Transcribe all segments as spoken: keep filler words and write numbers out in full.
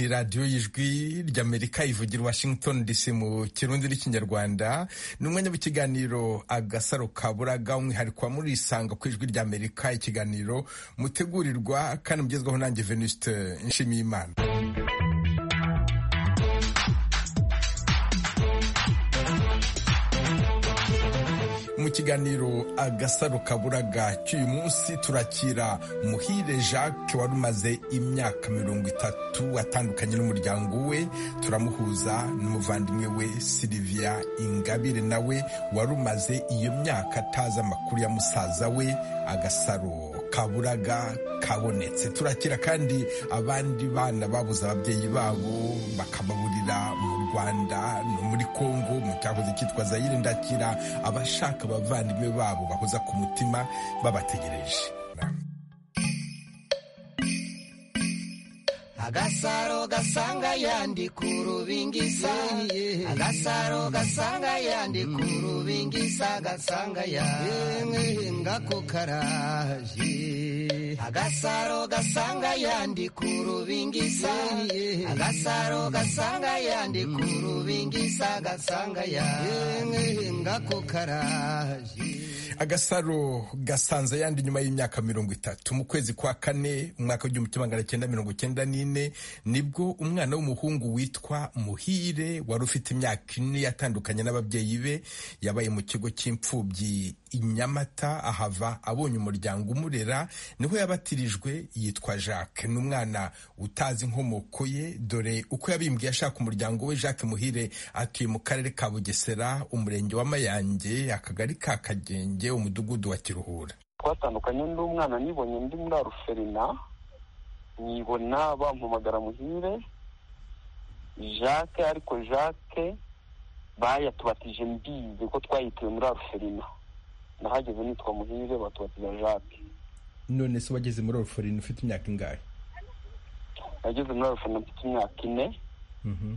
radiyo y'ijwi ry'Amerika ivugira Washington D C mu kirundi n'ikinyarwanda. Ni umwanya w'ikiganiro Agasaro Kaburaga, umwihariko wa muri isanga ku ijwi ry'Amerika, ikiganiro mutegurirwa kandi mugezwaho nanjye Venuste Nshimiyimana. Mu kiganiro Agasaro Kaburaga cy'uyu munsi turakira Muhire Jacques wari umaze imyaka mirongo itatu atandukanye n'umuryango we. Turamuhuza n'umuvandimwe we Sylvia Ingabire, nawe wari umaze iyo myaka atazi amakuru ya musaza we. Agasaro Kaburaga kabonetse. Turakira kandi abandi bana babuze ababyeyi babo bakababurira mu Rwanda no muri Kongo mu cyahoze cyitwa Zaire. Ndakira abashaka abavandimwe babo bahoza ku mutima babategereje. Agasaro gasanga yandi kurubingisa, Agasaro gasanga yandi kurubingisa, gasanga yandi ngako karaje. Agasaro gasanga yandi kurubingisa, Agasaro gasanga yandi kurubingisa, gasanga yandi ngako karaje. Agasaro gasanza yandi nyuma y'imyaka mirongo itatu mu kwezi kwa kane umwaka w'igihumbi kimwe magana cyenda mirongo cyenda n'ine nibwo umwana w'umuhungu witwa Muhire wari ufite imyaka ine yatandukanye n'ababyeyi be yabaye mu kigo cy'imfubyi i Nyamata, ahava abonye umuryango umurera, niho yabatirijwe. Yitwa Jacques. Ni umwana utazi inkomoko ye, dore uko yabimbwiye ashaka umuryango we. Jacques Muhire atuye mu karere ka Bugesera, umurenge wa Mayange, akagari ka Kagenge, umudugudu wa Kiruhura. Twatandukanye n'umwana nibonye ndi muri Aruferina, nibona bampamagara Muhire Jacques, ariko Jacques bayatubatije mbizi ko twayituye muri Aruferina. Nahageze nitwa Muhire batubatije Jacques. None se wageze muri Aruferina ufite imyaka ingahe? Nageze muri Aruferina mfite imyaka ine. Mhm.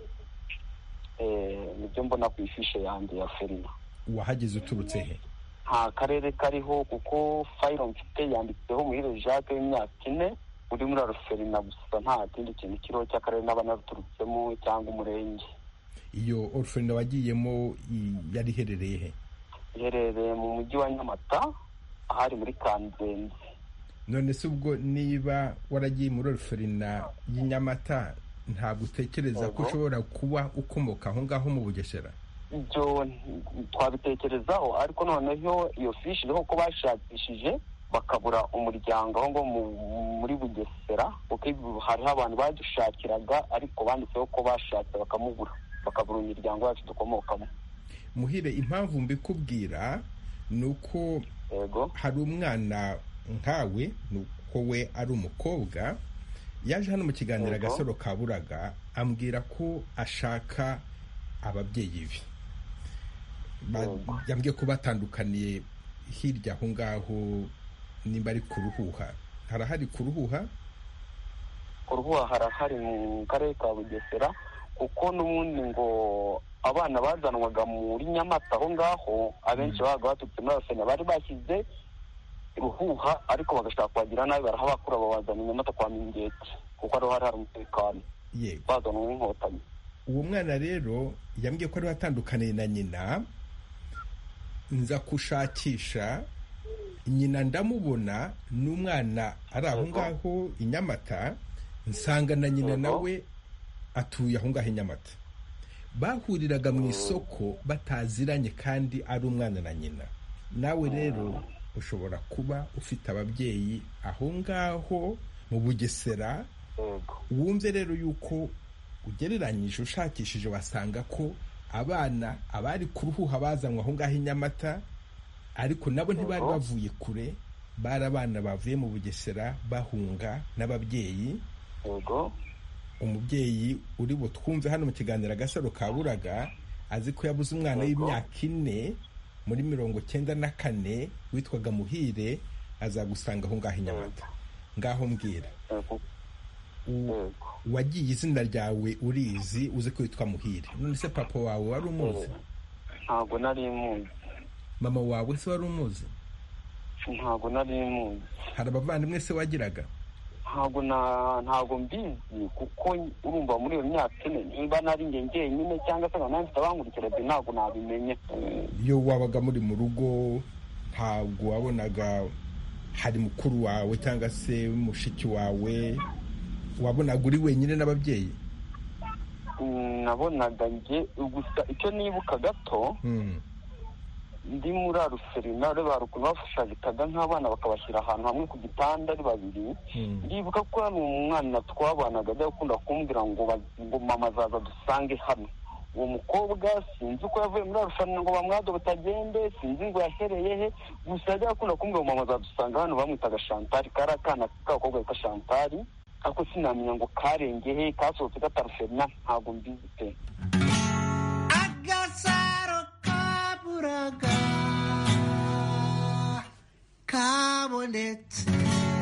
Eh, nibyo mbona ku ifishe yanjye ya Ferina. Wahageze uturutse he? Nta karere kariho kuko file mfite yanditseho Muhire Jacques w'imyaka ine uri muri Aruferina gusa, nta kindi kintu kiriho cy'akarere n'abanaruturutsemo cyangwa umurenge. Iyo Aruferina wagiyemo yari iherereye he? Iherereye mu mujyi wa Nyamata, ahari muri Kanzenze. None se ubwo niba waragiye muri Aruferina y'Inyamata, ntabwo utekereza ko ushobora kuba ukomoka aho ngaho mu Bugesera? Ibyo twabitekerezaho, ariko noneho iyo fishi iriho ko bashakishije bakabura umuryango aho ngo muri Bugesera, kuko hariho abantu badushakiraga ariko banditseho ko bashatse bakamubura, bakabura imiryango yacu dukomokamo. Muhire, impamvu mbikubwira ni uko hari umwana nkawe, nuko we ari umukobwa, yaje hano mu kiganiro Agasaro Kaburaga ambwira ko ashaka ababyeyi be. Yambwiye ko batandukaniye hirya aho ngaho, nimba ari ku Ruhuha. Harahari ku Ruhuha? Ku Ruhuha harahari mu karere ka Bugesera, kuko n'ubundi ngo abana bazanwaga muri Nyamata aho ngaho abenshi babaga baturutse muri Aruferina bari bashyize Ruhuha, ariko bagashaka kubagira nabi barahabakura babazana Nyamata kwa Mingeti, kuko ariho hari hari umutekano bazanwa n'inkotanyi. Uwo mwana rero yambwiye ko ari watandukaniye na nyina, nza kushakisha nyina ndamubona, n'umwana ari aho ngaho i Nyamata, nsanga na nyina nawe atuye aho ngaho i Nyamata. Bahuriraga mu isoko bataziranye kandi ari umwana na nyina. Nawe rero ushobora kuba ufite ababyeyi aho ngaho mu Bugesera. Wumve rero yuko ugereranyije ushakishije wasanga ko abana abari ku Ruhuha bazanwa aho ngaho i Nyamata, ariko nabo ntibari bavuye kure, bari abana bavuye mu Bugesera bahunga n'ababyeyi. Umubyeyi uri butwumve hano mu kiganiro Agasaro Kaburaga azi ko yabuze umwana w'imyaka ine muri mirongo cyenda na kane witwaga Muhire, azagusanga aho ngaho i Nyamata. Ngaho mbwira, wagiye izina ryawe urizi, uzi ko witwa Muhire. None se papa wawe wari umuzi? Ntabwo nari muzi. Mama wawe se wari umuzi? Ntabwo nari muzi. Hari abavandimwe se wagiraga? ntabwo na ntabwo mbizi kuko urumva muri iyo myaka ine niba nari njye njyenyine cyangwa se nkaba mfite abankurikira byo ntabwo nabimenye. iyo wabaga muri mu rugo ntabwo wabonaga hari mukuru wawe cyangwa se mushiki wawe, wabonaga uri wenyine n'ababyeyi? nabonaga njye gusa icyo nibuka gato ndi muri aruferina reba ukuntu bafashagitaga nk'abana bakabashyira ahantu hamwe ku gitanda ari babiri. ndibuka ko hano umwana twabanaga ajya gukunda kumbwira ngo ngo mama azaza dusange hano. uwo mukobwa sinzi uko yavuye muri aruferina ngo bamwado batagende, sinzi ngo yahereye he, gusa ajya gukunda kumbwira ngo mama azadusanga hano, bamwitaga Chantal, kari akana k'agakobwa yitwa Chantal, ariko sinamenya ngo karenge he kasohotse gataruferina, ntabwo mbizi pe. Agasaro kaburaga kabonetse.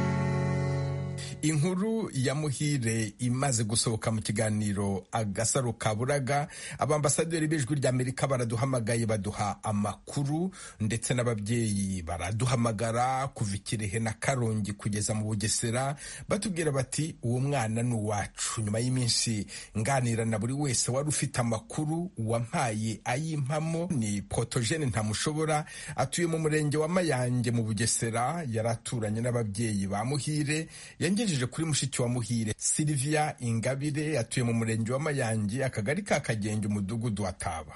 Inkuru ya Muhire imaze gusohoka mu kiganiro Agasaro kaburaga, abambasaderi b'ijwi ry'Amerika baraduhamagaye baduha amakuru, ndetse n'ababyeyi baraduhamagara kuva Kirehe na Karongi kugeza mu Bugesera batubwira bati uwo mwana ni uwacu. Nyuma y'iminsi nganira na buri wese wari ufite amakuru, wampaye ayimpamo ni Protogene Ntamushobora, atuye mu murenge wa Mayange mu Bugesera, yaraturanye n'ababyeyi ba Muhire. Yangejeje kuri mushiki wa Muhire Sylvia Ingabire, atuye mu murenge wa Mayange, akagari ka Kagenge, umudugudu wa Taba.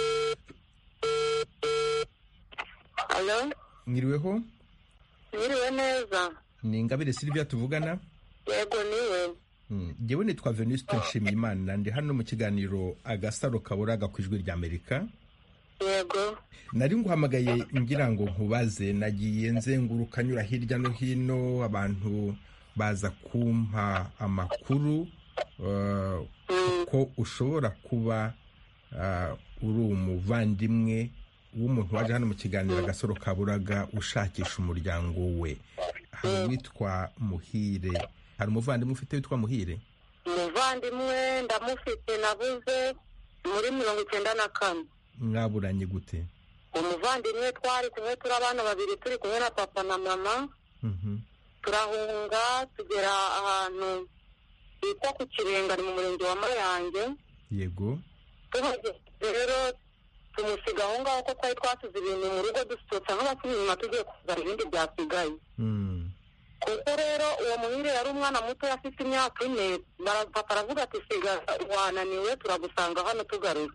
Hello? Mwiriweho? Mwiriwe neza. Ni Ingabire Sylvia tuvugana? Yego niwe. Hmm. Jewe nitwa Venuste Nshimiyimana, ndi hano mu kiganiro Agasaro kaburaga ku ijwi ry'Amerika. Yego. Nari nguhamagaye ngira ngo nkubaze, nagiye nzenguruka nyura hirya no hino, abantu baza kumpa amakuru uh, ko ushobora kuba uh, uri umuvandimwe w'umuntu waje hano mu kiganiro Agasaro kaburaga ushakisha umuryango we. Hari witwa Muhire, hari umuvandimwe ufite witwa Muhire? Umuvandimwe ndamufite, nabuze muri mirongo icyenda na kane. Mwaburanye gute? Umuvandimwe twari kumwe turi abana babiri, turi kumwe na papa na mama. Mhm. turahunga tugera ahantu bita ku Kirenga mu murenge wa Mayange. Yego. rero tumusiga aho ngaho ko twari twasize ibintu mu rugo dusohotse nk'abasubira inyuma tugiye kuzana ibindi byasigaye. kuko rero uwo Muhire yari umwana muto, afite imyaka ine. Papa aravuga ati siga wananiwe turagusanga hano tugaruka.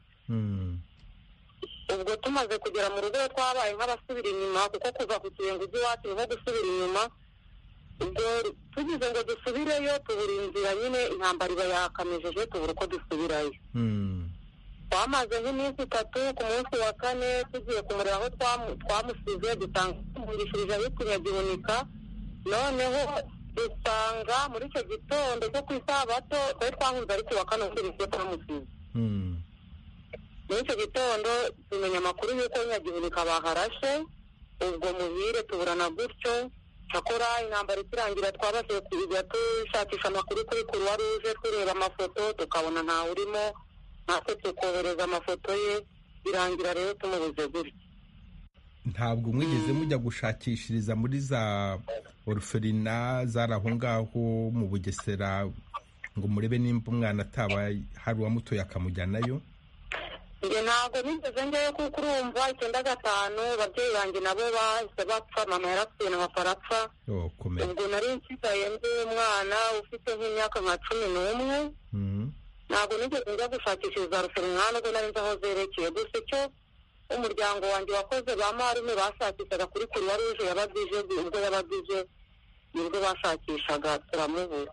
ubwo tumaze kugera mu rugo twabaye nk'abasubira inyuma, kuko kuva ku Kirenga ujya iwacu niho gusubira inyuma. ubwo tugize ngo dusubireyo tubura inzira, nyine intambara iba yakamejeje, tubura uko dusubirayo. twamaze nk'iminsi itatu, ku munsi wa kane tugiye kumureba aho twamusize dusanga tumurishirije ahitwa Nyagihunika. noneho dusanga muri icyo gitondo cyo ku isabato twari twahunze ariko wa kane turi twamusize. muri icyo gitondo tumenya amakuru y'uko Nyagihunika baharashe. ubwo Muhire tuburana gutyo, cyakora intambara ikirangira twabashije kujya dushakisha amakuru kuri Croix Rouge, tureba amafoto tukabona ntawe urimo, natwe tukohereza amafoto ye, birangira rero tumubuze gutyo. Ntabwo mwigeze mujya gushakishiriza muri za orphelina zari aho ngaho mu Bugesera ngo murebe nimba umwana ataba hari uwamutoye akamujyanayo? Nge ntabwo nigeze njyayo, kuko urumva icyenda gatanu ababyeyi banjye nabo bahise bapfa, mama yarapfuye na papa arapfa. ubwo nari nsigaye ndi umwana ufite nk'imyaka nka cumi n'umwe. ntabwo nigeze njya gushakishiriza orphelina nubwo nari nzi aho zerekeye. gusa icyo umuryango wanjye wakoze, ba marume bashakishaga kuri Croix Rouge yabagije, ubwo yabagije nibwo bashakishaga turamubura.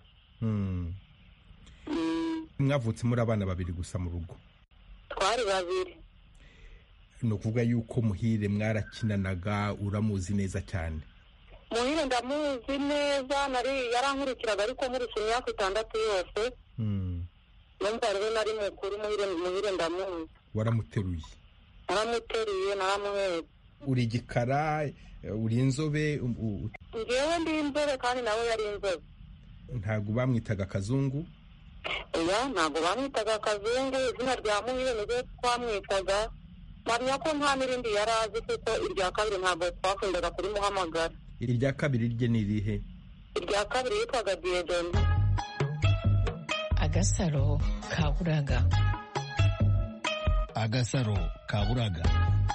Mwavutse muri abana babiri gusa mu rugo? Twari babiri. Ni ukuvuga yuko Muhire mwarakinanaga, uramuzi neza cyane? Muhire ndamuzi neza, nari yarankurikiraga ariko murusha imyaka itandatu yose. Numva rero nari mukuru. Muhire Muhire ndamuzi. Waramuteruye? Naramuteruye, naramuhetse. Uri igikara, uri inzobe? Ngewe ndi inzobe kandi nawe yari inzobe. Ntabwo bamwitaga Kazungu? Oya, ntabwo bamwitaga Kazungu, izina rya Muhire nibyo twamwitaga. Mpamya ko nta n'irindi yari azi, kuko irya kabiri ntabwo twakundaga kurimuhamagara. Irya kabiri rye ni irihe? irya kabiri yitwaga Dieudonne. Agasaro kaburaga. Agasaro kaburaga.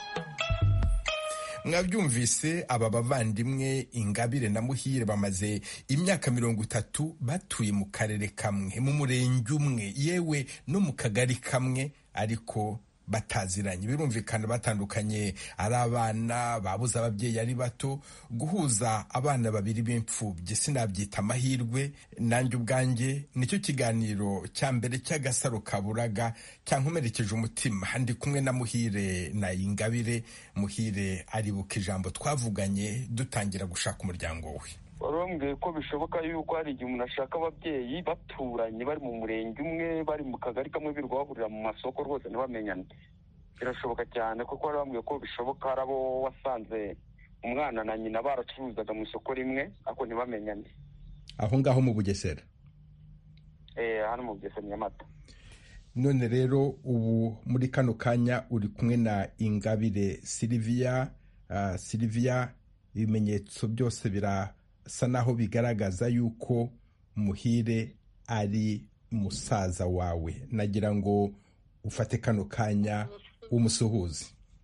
Mwabyumvise aba bavandimwe Ingabire na Muhire bamaze imyaka mirongo itatu batuye mu karere kamwe, mu murenge umwe, yewe no mu kagari kamwe, ariko bataziranye. Birumvikana batandukanye ari abana babuze ababyeyi ari bato. Guhuza abana babiri b'imfubyi sinabyita amahirwe. Nanjye ubwanjye nicyo kiganiro cya mbere cy'Agasaro kaburaga cyankomerekeje umutima. Ndi kumwe na Muhire na Ingabire. Muhire aribuka ijambo twavuganye dutangira gushaka umuryango we. warambwiye ko bishoboka yuko hari igihe umuntu ashaka ababyeyi baturanye bari mu murenge umwe, bari mu kagari kamwe, birirwa bahurira mu masoko rwose ntibamenyane. Birashoboka cyane kuko warambwiye ko bishoboka hari abo wasanze umwana na nyina baracuruzaga mu isoko rimwe ariko ntibamenyane. Aho ngaho mu Bugesera? Eh, hano mu Bugesera Nyamata. None rero ubu muri kano kanya uri kumwe na Ingabire Sylvia. Uh, Sylvia, ibimenyetso byose bira sa naho bigaragaza yuko Muhire ari musaza wawe. Nagira ngo ufate kano kanya umusuhuze.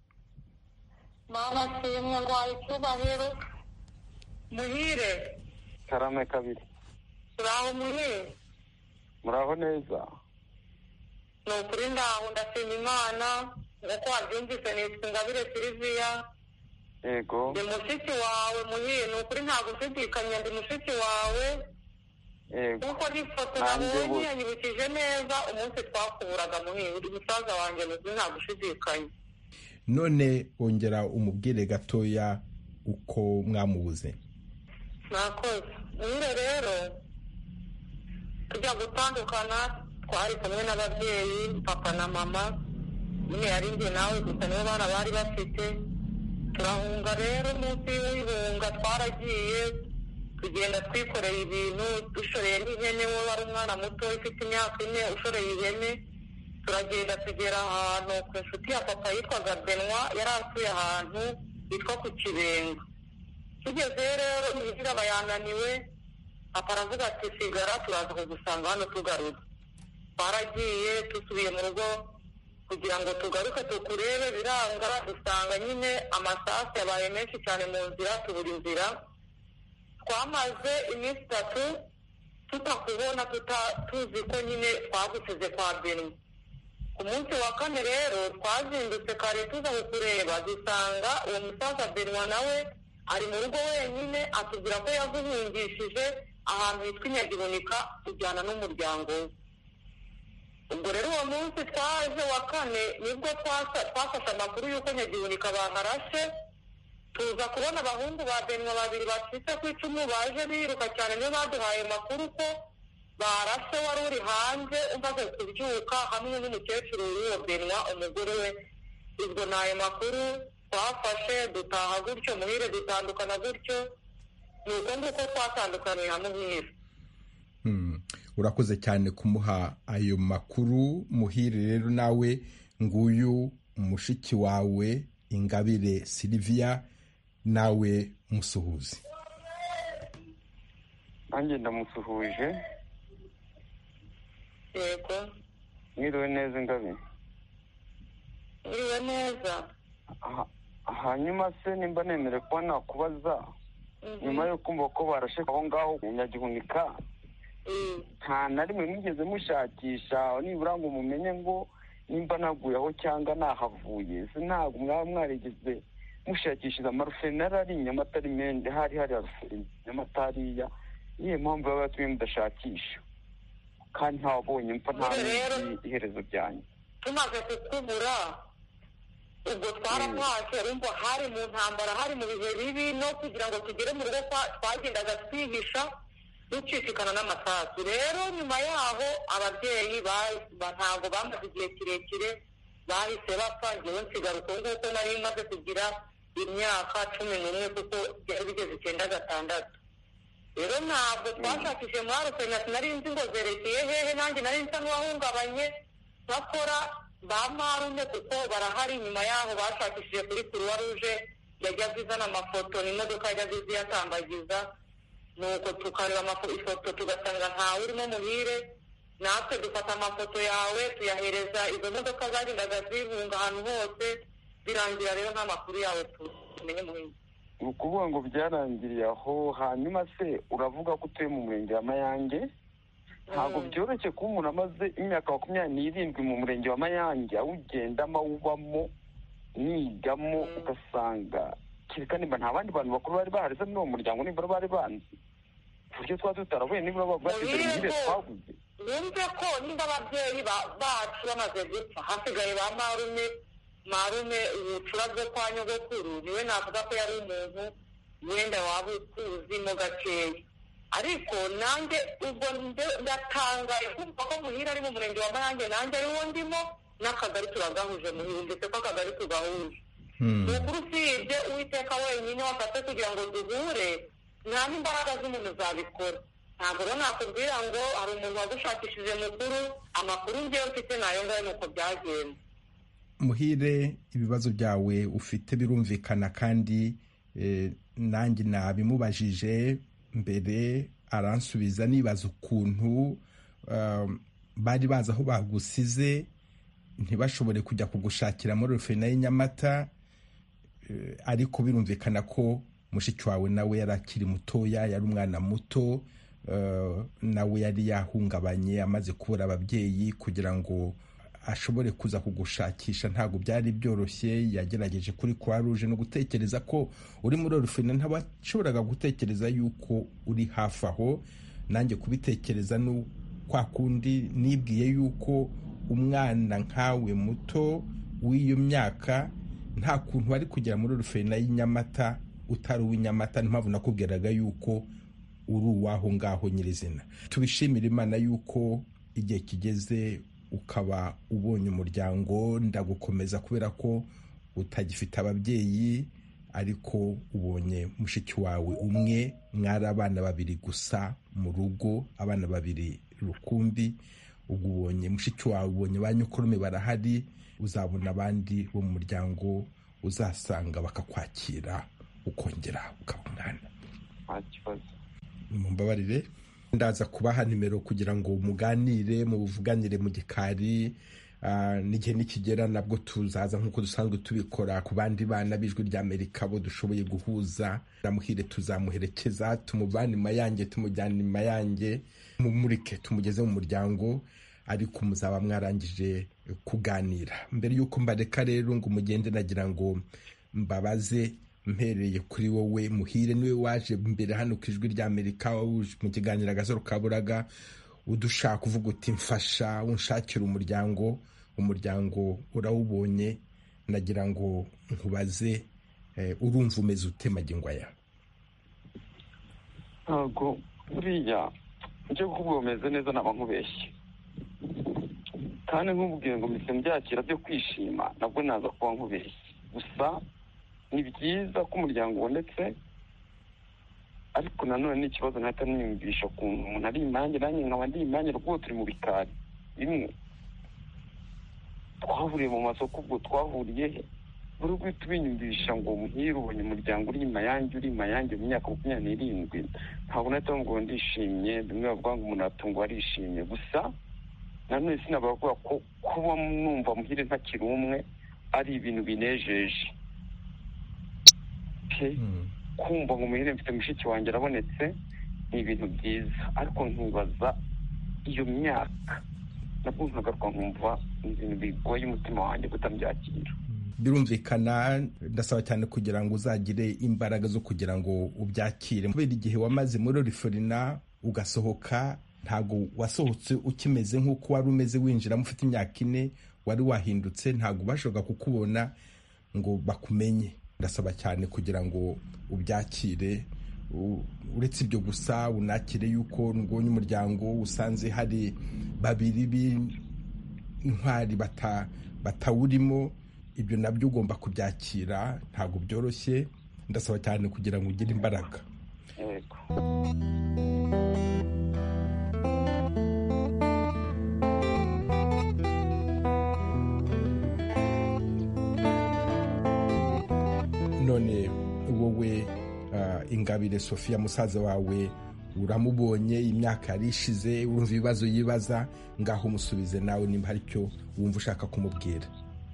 Mama simwe ngwaye icyubahiro. Muhire. Karame kabiri. Turaho Muhire. Muraho neza. Ni ukuri ndaho ndashima Imana nk'uko wabyumvise nitwa Ingabire Sylvia. Yego. Ndi mushiki wawe Muhire, ni ukuri nta gushidikanya ndi mushiki wawe. Yego. Nkuko n'ifoto nabonye yanyibukije neza umunsi twakuburaga Muhire, uri musaza wanjye n'ukuri nta gushidikanya. None ongera umubwire gatoya uko mwamubuze. Nakoze. Muhire rero tujya gutandukana twari kumwe n'ababyeyi papa na mama, nyine yari njye nawe gusa nibo bana bari bafite. Turahunga rero munsi y'ibihunga twaragiye tugenda twikoreye ibintu, dushoreye n'ihene. We wari umwana muto ufite imyaka ine ushoreye ihene. Turagenda tugera ahantu ku inshuti ya papa yitwaga Benoit, yari atuye ahantu yitwa ku Kibenga. Tugeze rero Muhire aba yananiwe, papa aravuga ati sigara turaza kugusanga hano tugarutse. Twaragiye dusubiye mu rugo kugira ngo tugaruke tukurebe, biranga dusanga nyine amasasu yabaye menshi cyane mu nzira, tubura inzira. Twamaze iminsi itatu tutakubona, tuzi ko nyine twagusize kwa Benoit. Ku munsi wa kane rero twazindutse kare tuza kukureba, dusanga uwo musaza Benoit nawe ari mu rugo wenyine, atubwira ko yaguhungishije ahantu hitwa Inyagihunika kujyana n'umuryango we. Ubwo rero uwo munsi twaje wa kane nibwo twafashe amakuru y'uko Nyagihunika baharashe. Tuza kubona abahungu ba Benoit babiri bacitse ku icumu baje biruka cyane, niyo baduhaye amakuru ko barashe wari uri hanze umaze kubyuka hamwe n'umukecuru w'uwo Benoit umugore we. Ubwo ni ayo makuru twafashe, dutaha gutyo Muhire, dutandukana gutyo. Ni uko nguko twatandukaniye hamwe Muhire. Hmm. Urakoze cyane kumuha ayo makuru Muhire. Rero nawe nguyu mushiki wawe Ingabire Sylvia, nawe musuhuze. Nanjye ndamusuhuje. Yego. Mwiriwe neza Ingabire. Mwiriwe neza. Hanyuma se nimba nemere kuba nakubaza, nyuma yo kumva ko barashe aho ngaho ku Nyagihunika, nta na rimwe mwigeze mushakisha nibura ngo mumenye ngo nimba naguye aho cyangwa nahavuye? Se ntabwo mwaba mwarigeze mushakishiza amarufenari ari Nyamata ari mende, hari hari aruferi Nyamata hariya? Niyo mpamvu baba batumye mudashakisha kandi ntabonye mpfa nta iherezo ryanyu. Tumaze kukubura ubwo twaratashye, urumva hari mu ntambara, hari mu bihe bibi, no kugira ngo tugere mu rugo twagendaga twihisha ducicikana n'amasasu. Rero nyuma yaho ababyeyi ntabwo bamaze igihe kirekire, bahise bapfa. Njyewe nsigara uko nguko nari maze kugira imyaka cumi n'umwe kuko byari bigeze icyenda gatandatu. Rero ntabwo twashakishije muri Arusenya, sinari nzi ngo zerekeye hehe, nanjye nari nsa n'uwahungabanye. Bakora ba marume kuko barahari. Nyuma yaho bashakishije kuri Croix Rouge, yajyaga izana amafoto n'imodoka yajyaga iziyatambagiza. nuko tukareba ifoto tugasanga ntawe urimo muhire, natwe dufata amafoto yawe tuyahereza izo modoka zagendaga zihunga ahantu hose, birangira rero nta makuru yawe tumenye muhire. ni ukuvuga ngo byarangiriye aho. Hanyuma se uravuga ko utuye mu murenge wa Mayange, ntabwo byoroshye kuba umuntu amaze imyaka makumyabiri n'irindwi mu murenge wa Mayange awugendamo awubamo nigamo, ugasanga kereka nimba nta bandi bantu bakuru bari bahari se muri uwo muryango, nibura bari banzi ku buryo twaba tutaravuye, nibura basigaye imbere twaguze. Numve ko nimba ababyeyi bacu bamaze gupfa hasigaye ba marume marume ubucura bwo kwa nyogokuru, niwe navuga ko yari umuntu wenda waba ukuzimo gakeya. Ariko nanjye ubwo ndatangaye kumva ko muhira ari mu murenge wa Mayange, nanjye ari wo ndimo, n'akagari turagahuje muhira, ndetse ko akagari tugahuje. Ukuri usibye Uwiteka wenyine wafate kugira ngo duhure, nta n'imbaraga z'umuntu zabikora. Ntabwo rero nakubwira ngo hari umuntu wagushakishije mukuru, amakuru ngewe mfite nayo ngayo nuko byagenze. Muhire, ibibazo byawe ufite birumvikana kandi eh, nanjye nabimubajije mbere aransubiza, nibaza ukuntu um, bari bazi aho bagusize ntibashobore kujya kugushakira muri Rufina y'Inyamata, uh, ariko birumvikana ko mushiki wawe nawe yari akiri mutoya, yari umwana muto, uh, nawe yari yahungabanye amaze kubura ababyeyi kugira ngo ashobore kuza kugushakisha. Ntabwo byari byoroshye, yagerageje kuri Croix Rouge no gutekereza ko uri muri Rufina, ntabashoboraga gutekereza yuko uri hafi aho. Nanjye kubitekereza no kwa kundi nibwiye yuko umwana nkawe muto w'iyo myaka nta kuntu bari kugera muri Rufina y'Inyamata utari uw'Inyamata. N'impamvu nakubwiraga yuko uri uwaho ngaho nyirizina. Tubishimira Imana yuko igihe kigeze ukaba ubonye umuryango, ndagukomeza kubera ko utagifite ababyeyi, ariko ubonye mushiki wawe umwe, mwari abana babiri gusa mu rugo, abana babiri rukumbi. Ubwo ubonye mushiki wawe, ubonye ba nyokuru barahari, uzabona abandi bo mu muryango uzasanga bakakwakira, ukongera ukaba umwana. nta kibazo. Mumbabarire, ndaza kubaha nimero kugira ngo muganire, muvuganire mu gikari. Uh, n'igihe nikigera nabwo tuzaza nk'uko dusanzwe tubikora ku bandi bana b'Ijwi ry'Amerika bo dushoboye guhuza. Muhire tuzamuherekeza, tumuvane Mayange, tumujyane Mayange, mumurike tumugeze mu muryango, ariko muzaba mwarangije kuganira. Mbere yuko mbareka rero ngo mugende, nagira ngo mbabaze, mpereye kuri wowe Muhire, niwe waje mbere hano ku Ijwi ry'Amerika mu kiganiro Agasaro Kaburaga, udushaka uvuga uti mfasha unshakira umuryango. Umuryango urawubonye, nagira ngo nkubaze, eh, urumva umeze ute magingo aya? Ntabwo buriya njye kuvuga umeze neza naba nkubeshye, kandi nkubwiye ngo mpise mbyakira byo kwishima nabwo naza kuba nkubeshye. Gusa ni byiza ko umuryango ubonetse, ariko nanone ni ikibazo nahita niyumvisha ukuntu umuntu ari imanjye, nanjye nkaba ndi imanjye, rwose turi mu bikari bimwe, twahuriye mu masoko, ubwo twahuriye he? Buri guhita ubinyumvisha ngo Muhire ubonye umuryango uri Mayange, uri Mayange mu myaka makumyabiri n'irindwi, ntabwo nahita ngo ndishimye. Bimwe bavuga ngo umuntu atungwa arishimye, gusa nanone sinabavuga ko kuba numva Muhire ntakiri umwe ari ibintu binejeje. Kumva ngo Muhire mfite mushiki wanjye arabonetse ni ibintu byiza, ariko nkibaza iyo myaka nabwo nkagaruka nkumva ibintu bigoye umutima wanjye kutabyakira. Birumvikana, ndasaba cyane kugira ngo uzagire imbaraga zo kugira ngo ubyakire, kubera igihe wamaze muri Rufina ugasohoka, ntabwo wasohotse ukimeze nk'uko wari umeze winjiramo ufite imyaka ine, wari wahindutse, ntabwo bashoboka kukubona ngo bakumenye. Ndasaba cyane kugira ngo ubyakire, uretse ibyo gusa unakire yuko nubonye umuryango usanze hari babiri b'intwari batawurimo, ibyo nabyo ugomba kubyakira, ntabwo byoroshye. Ndasaba cyane kugira ngo ugire imbaraga. none wowe Ingabire Sophia musaza wawe uramubonye, imyaka yari ishize, urumva ibibazo yibaza, ngaho umusubize nawe nimba hari icyo wumva ushaka kumubwira.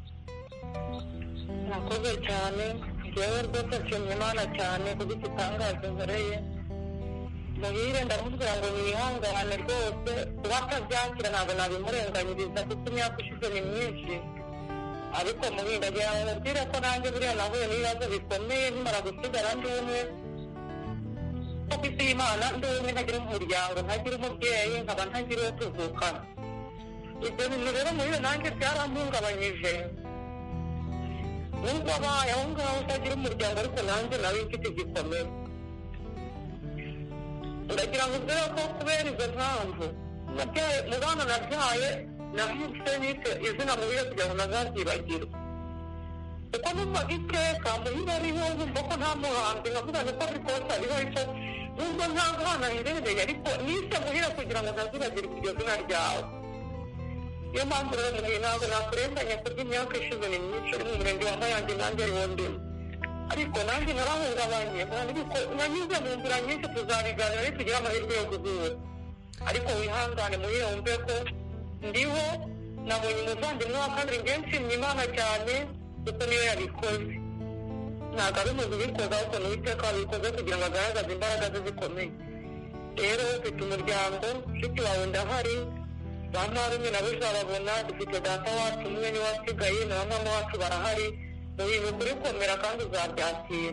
nakoze cyane njyewe rwose nshimye Imana cyane kuko igitangaza nkoreye. Muhire ndamubwira ngo wihangane rwose, kuba atabyakira ntabwo nabimurenganyiriza kuko imyaka ishize ni myinshi, ariko muhire ndagira ngo mubwire ko nanjye buriya nahuye n'ibibazo bikomeye nkimara gusigara ndi umwe ko ku isi y'Imana ndi umwe, ntagira umuryango, ntagira umubyeyi, nkaba ntagira uwo tuvukana. Ibyo bintu rero muhire nanjye byarampungabanyije, nubwo abaye aho ngaho utagira umuryango ariko nanjye nawe mfite igikomere. Ndagira ngo ubwire ko kubera izo mpamvu mu bana nabyaye nahise nise izina Muhire kugira ngo ntazabyibagirwe, kuko numvaga iteka Muhire ariho, nkumva ko nta muhanzi, nkavuga niko rwose ariho, ariko nubwo nta hana hirengeye ariko nise Muhire kugira ngo ntazibagirwe iryo zina ryawe. Niyo mpamvu rero Muhire ntabwo nakurenganya kurya imyaka ishize ni myinshi uri mu murenge wa Mayange nanjye ariwo ndimo, ariko nanjye narahungabanye, nanyuze mu nzira nyinshi, tuzabiganira nitugira amahirwe yo guhura. Ariko wihangane Muhire, wumve ko ndiho, nabonye umuvandimwe wa kabiri, njye nshimye Imana cyane kuko niyo yabikoze, ntabwo ari umuntu ubikoze ahubwo ni Uwiteka wabikoze kugira ngo agaragaze imbaraga ze zikomeye. Rero ufite umuryango, mushiki wawe ndahari, ba marume nabo uzababona, dufite data wacu umwe niwe wasigaye, na mama wacu barahari, mu bintu kuri komera kandi uzabyakira.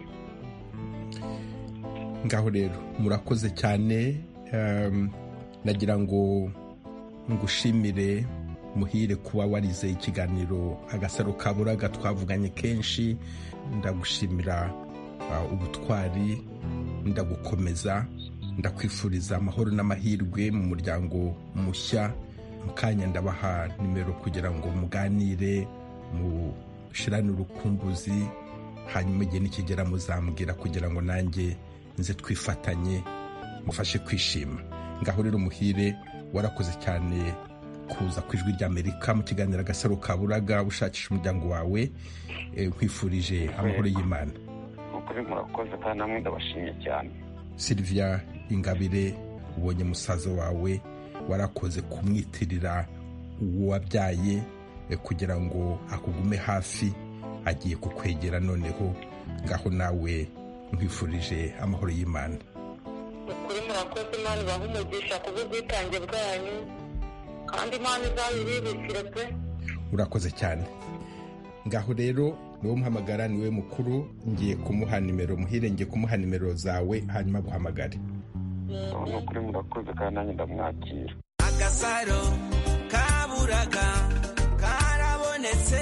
Ngaho rero murakoze cyane, nagira ngo ngushimire Muhire kuba warize ikiganiro Agasaro Kaburaga, twavuganye kenshi. Ndagushimira ubutwari, ndagukomeza, ndakwifuriza amahoro n'amahirwe mu muryango mushya. Mukanya ndabaha nimero kugira ngo muganire, mushirane urukumbuzi, hanyuma igihe nikigera muzambwira kugira ngo nanjye nze twifatanye mufashe kwishima. Ngaho rero Muhire, warakoze cyane kuza ku Ijwi ry'Amerika mu kiganiro Agasaro Kaburaga ushakisha umuryango wawe. Nkwifurije amahoro y'Imana. Ukuri murakoze kandi namwe ndabashimye cyane. Sylvia Ingabire, ubonye musaza wawe, warakoze kumwitirira uwo wabyaye kugira ngo akugume hafi, agiye kukwegera noneho. Ngaho nawe nkwifurije amahoro y'Imana. Ukuri murakoze, Imana ibahe umugisha kubw'ubwitange bwanyu kandi Imana izabibibikire pe. Urakoze cyane. Ngaho rero niwo muhamagara, niwe mukuru, ngiye kumuha nimero Muhire, ngiye kumuha nimero zawe hanyuma guhamagare. Ukuri murakoze kandi nanjye ndamwakira. Agasaro Kaburaga karabonetse,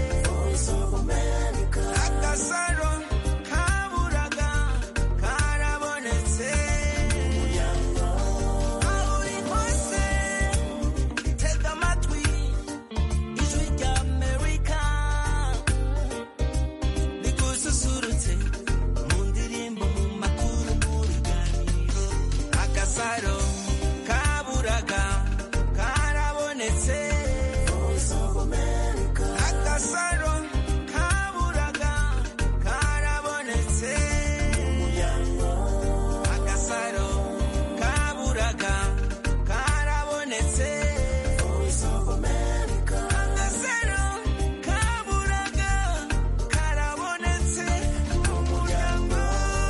Agasaro Kaburaga karabonetse, aho uri hose tega amatwi Ijwi ry'Amerika rigususurutse mu ndirimbo, mu makuru, mu biganiro. Agasaro Kaburaga karabonetse, Agasaro Kaburaga karabonetse, Agasaro Kaburaga karabonetse, Agasaro Kaburaga karabonetse mu muryango.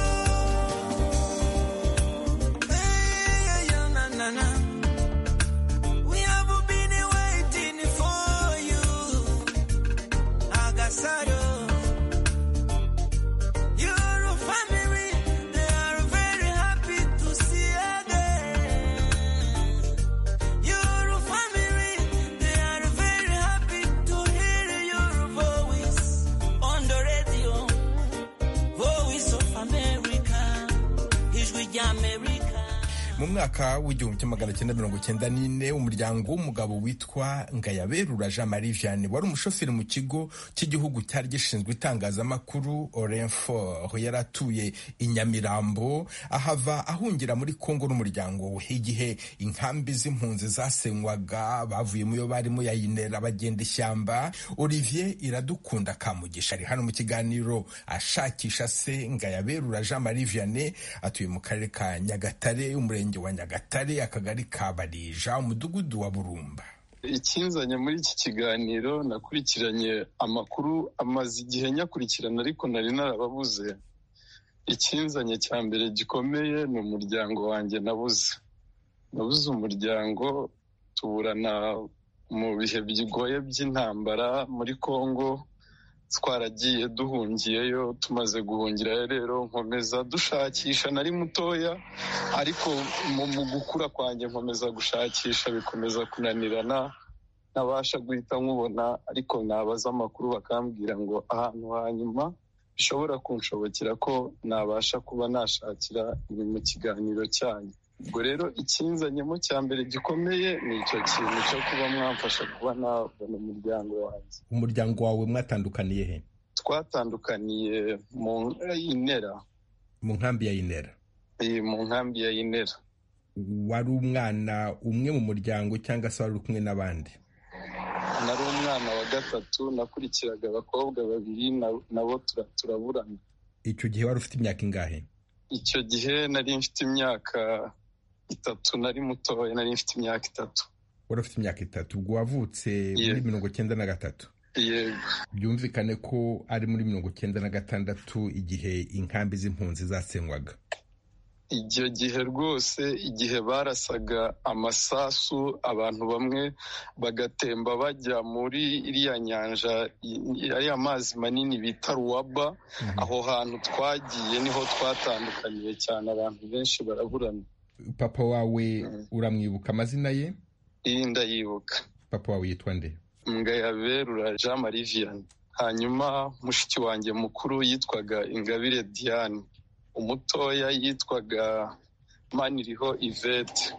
Hey, yeah, na, na, na. We have been waiting for you, Agasaro. Your family, they are very happy to see again. Your family, they are very happy to hear your voice on the radio. Voice of America, Ijwi ry'Amerika. mu mwaka w'igihumbi kimwe magana cyenda mirongo cyenda n'ine umuryango w'umugabo witwa Ngayaberura Jean Marie Vianney wari umushoferi mu kigo cy'igihugu cyari gishinzwe itangazamakuru Orinfor yari atuye i Nyamirambo ahava ahungira muri Kongo n'umuryango we igihe inkambi z'impunzi zasenywaga bavuye mu yo barimo yayinera bagenda ishyamba. Olivier Iradukunda Kamugisha ari hano mu kiganiro ashakisha se Ngayaberura Jean Marie Vianney atuye mu karere ka Nyagatare umurenge wa Nyagatare akagari ka Barija umudugudu wa Burumba. Ikinzanye muri iki kiganiro nakurikiranye amakuru amaze igihe nyakurikirana ariko nari narababuze. Ikinzanye cya mbere gikomeye ni umuryango wanjye nabuze nabuze umuryango tuburana mu bihe bigoye by'intambara muri Kongo twaragiye duhungiyeyo tumaze guhungira rero nkomeza dushakisha nari mutoya ariko mu gukura kwanjye nkomeza gushakisha bikomeza kunanirana nabasha guhita nkubona ariko nabaza amakuru bakambwira ngo ahantu hanyuma bishobora kunshobokera ko nabasha kuba nashakira ibi mu kiganiro cyanyu. Ubwo rero ikinzanyemo cya mbere gikomeye ni icyo kintu cyo kuba mwamfasha kuba nabona umuryango wanjye. Umuryango wawe mwatandukaniye he? Twatandukaniye mu Inera. Mu nkambi ya Inera? Iyi mu nkambi ya Inera. Wari umwana umwe mu muryango cyangwa se wari uri kumwe n'abandi? Nari umwana wa gatatu nakurikiraga abakobwa babiri nabo turaburana. Icyo gihe wari ufite imyaka ingahe? Icyo gihe nari mfite imyaka itatu nari mutoya nari mfite imyaka itatu. Wari ufite imyaka itatu ubwo wavutse muri mirongo cyenda na gatatu? Yego. Byumvikane ko ari muri mirongo cyenda na gatandatu igihe inkambi z'impunzi zasenywaga. Icyo gihe rwose igihe barasaga amasasu abantu bamwe bagatemba bajya muri iriya nyanja ariya mazi manini bita Ruwaba. Mm-hmm. Aho hantu twagiye niho twatandukaniye cyane abantu benshi baraburana. Papa wawe mm. uramwibuka amazina ye? Iyi ndayibuka. Papa wawe yitwa nde? Ngayaberura Jean Marie Vianney. Hanyuma mushiki wanjye mukuru yitwaga Ingabire Diane. Umutoya yitwaga Maniriho Yvette.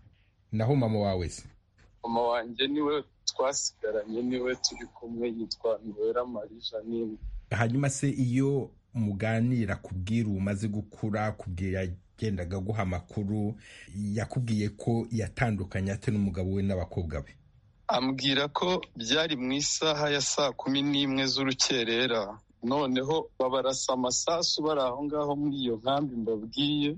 Naho mama wawe se? Mama wanjye niwe twasigaranye niwe turi kumwe yitwa Noella Marie Janine. Hanyuma se iyo muganira kubwira umaze gukura kubwira yagendaga guha amakuru yakubwiye ko yatandukanye ate n'umugabo we n'abakobwa be? Ambwira ko byari mu isaha ya saa kumi n'imwe z'urukerera noneho babarasa amasasu bari aho ngaho muri iyo nkambi mbabwiye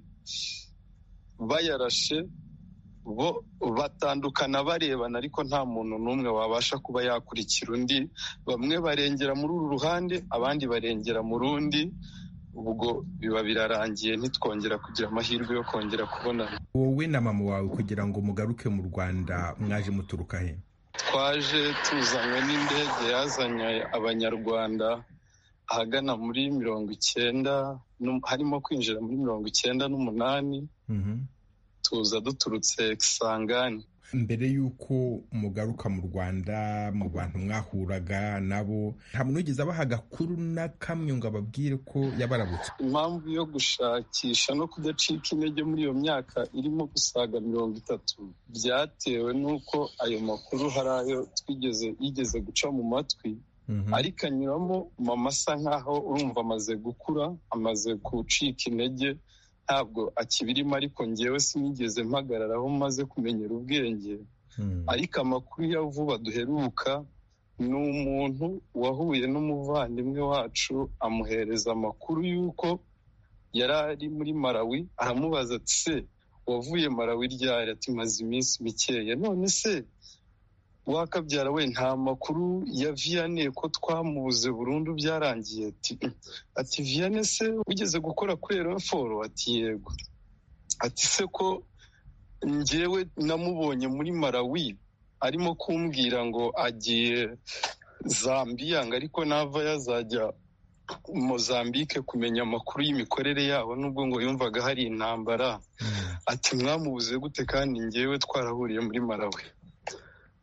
bayarashe bo batandukana barebana ariko nta muntu n'umwe wabasha kuba yakurikira undi. Bamwe barengera muri uru ruhande abandi barengera mu rundi. Ubwo biba birarangiye ntitwongera kugira amahirwe yo kongera kubonana. Wowe na mama wawe kugira ngo mugaruke mu Rwanda mwaje muturuka he? Twaje tuzanywe n'indege yazanye abanyarwanda ahagana muri mirongo icyenda harimo kwinjira muri mirongo icyenda n'umunani. Mm-hmm. Tuza duturutse Kisangani. Mbere y'uko mugaruka mu Rwanda mu bantu mwahuraga nabo nta muntu wigeze abaha agakuru na kamwe ngo ababwire ko yabarabutse? Impamvu yo gushakisha no kudacika intege muri iyo myaka irimo gusaga mirongo itatu byatewe n'uko ayo makuru hari ayo twigeze yigeze guca mu matwi. Mm-hmm. Ariko anyuramo mama asa nkaho urumva amaze gukura amaze gucika intege ntabwo akibirimo ariko njyewe sinigeze mpagarara aho maze kumenyera ubwenge. Mm. Ariko amakuru ya vuba duheruka ni umuntu wahuye n'umuvandimwe wacu amuhereza amakuru y'uko yari ari muri Malawi. Aramubaza ati se wavuye Malawi ryari? Ati maze iminsi mikeya. None se wakabyara we nta makuru ya Vianney ko twamubuze burundu byarangiye? Ati ati Vianney se ugeze gukora kuri Orinfor? Ati yego. Ati se ko njyewe namubonye muri Malawi arimo kumbwira ngo agiye Zambia ngo ariko nava yazajya Mozambique kumenya amakuru y'imikorere yabo nubwo ngo yumvaga hari intambara. Mm. Ati mwamubuze gute kandi njyewe twarahuriye muri Malawi?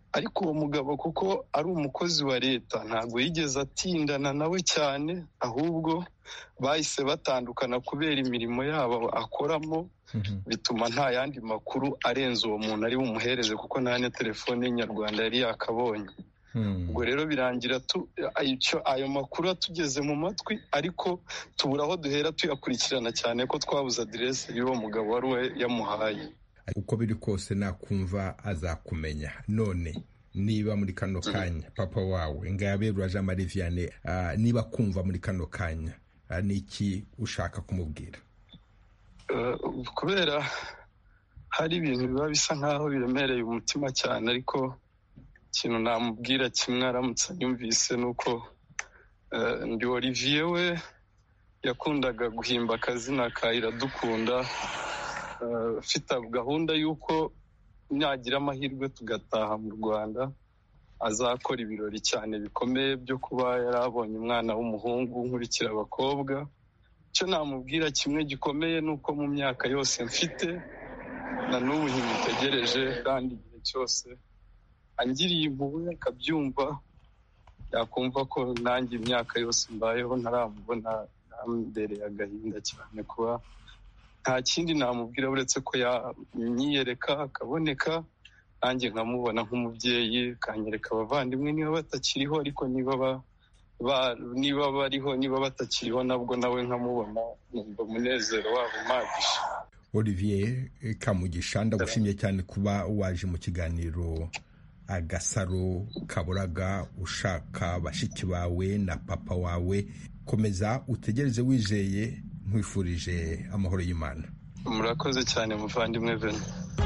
ariko uwo mugabo kuko ari umukozi wa leta ntabwo yigeze atindana nawe cyane, ahubwo bahise batandukana kubera imirimo yabo akoramo, bituma nta yandi makuru arenze uwo muntu ari bumuhereze kuko nta na telefone y'inyarwanda yari yakabonye. ubwo rero birangira ayo makuru atugeze mu matwi, ariko tubura aho duhera tuyakurikirana cyane ko twabuze aderesi y'uwo mugabo wari we yamuhaye. uko biri kose nakumva azakumenya. None niba muri kano kanya papa wawe Ngayaberura Jean Marie Vianney uh, niba kumva muri kano kanya uh, niki ushaka kumubwira? Uh, kubera hari ibintu biba bisa nkaho biremereye umutima cyane, ariko ikintu namubwira kimwe aramutse yumvise nuko uh, ndi Olivier we yakundaga guhimba akazina ka Iradukunda, ufite uh, gahunda y'uko nyagira amahirwe tugataha mu Rwanda azakora ibirori cyane bikomeye byo kuba yarabonye umwana w'umuhungu nkurikira abakobwa. Icyo namubwira kimwe gikomeye nuko mu myaka yose mfite na n'ubu ntimutegereje, kandi igihe cyose angiriye impuhwe akabyumva yakumva ko nanjye imyaka yose mbayeho ntaramubona, nambereye agahinda cyane kuba nta kindi namubwira uretse ko yanyiyereka akaboneka, nanjye nkamubona nk'umubyeyi, kanyereka abavandimwe niba batakiriho, ariko niba ba, ba niba bariho niba batakiriho nabwo nawe nkamubona, numva umunezero wabo umagisha. Olivier Kamugisha, ndagushimye cyane kuba waje mu kiganiro Agasaro Kaburaga ushaka bashiki bawe na papa wawe. Komeza utegereze wizeye, nkwifurije amahoro y'Imana. Murakoze cyane muvandimwe Vena.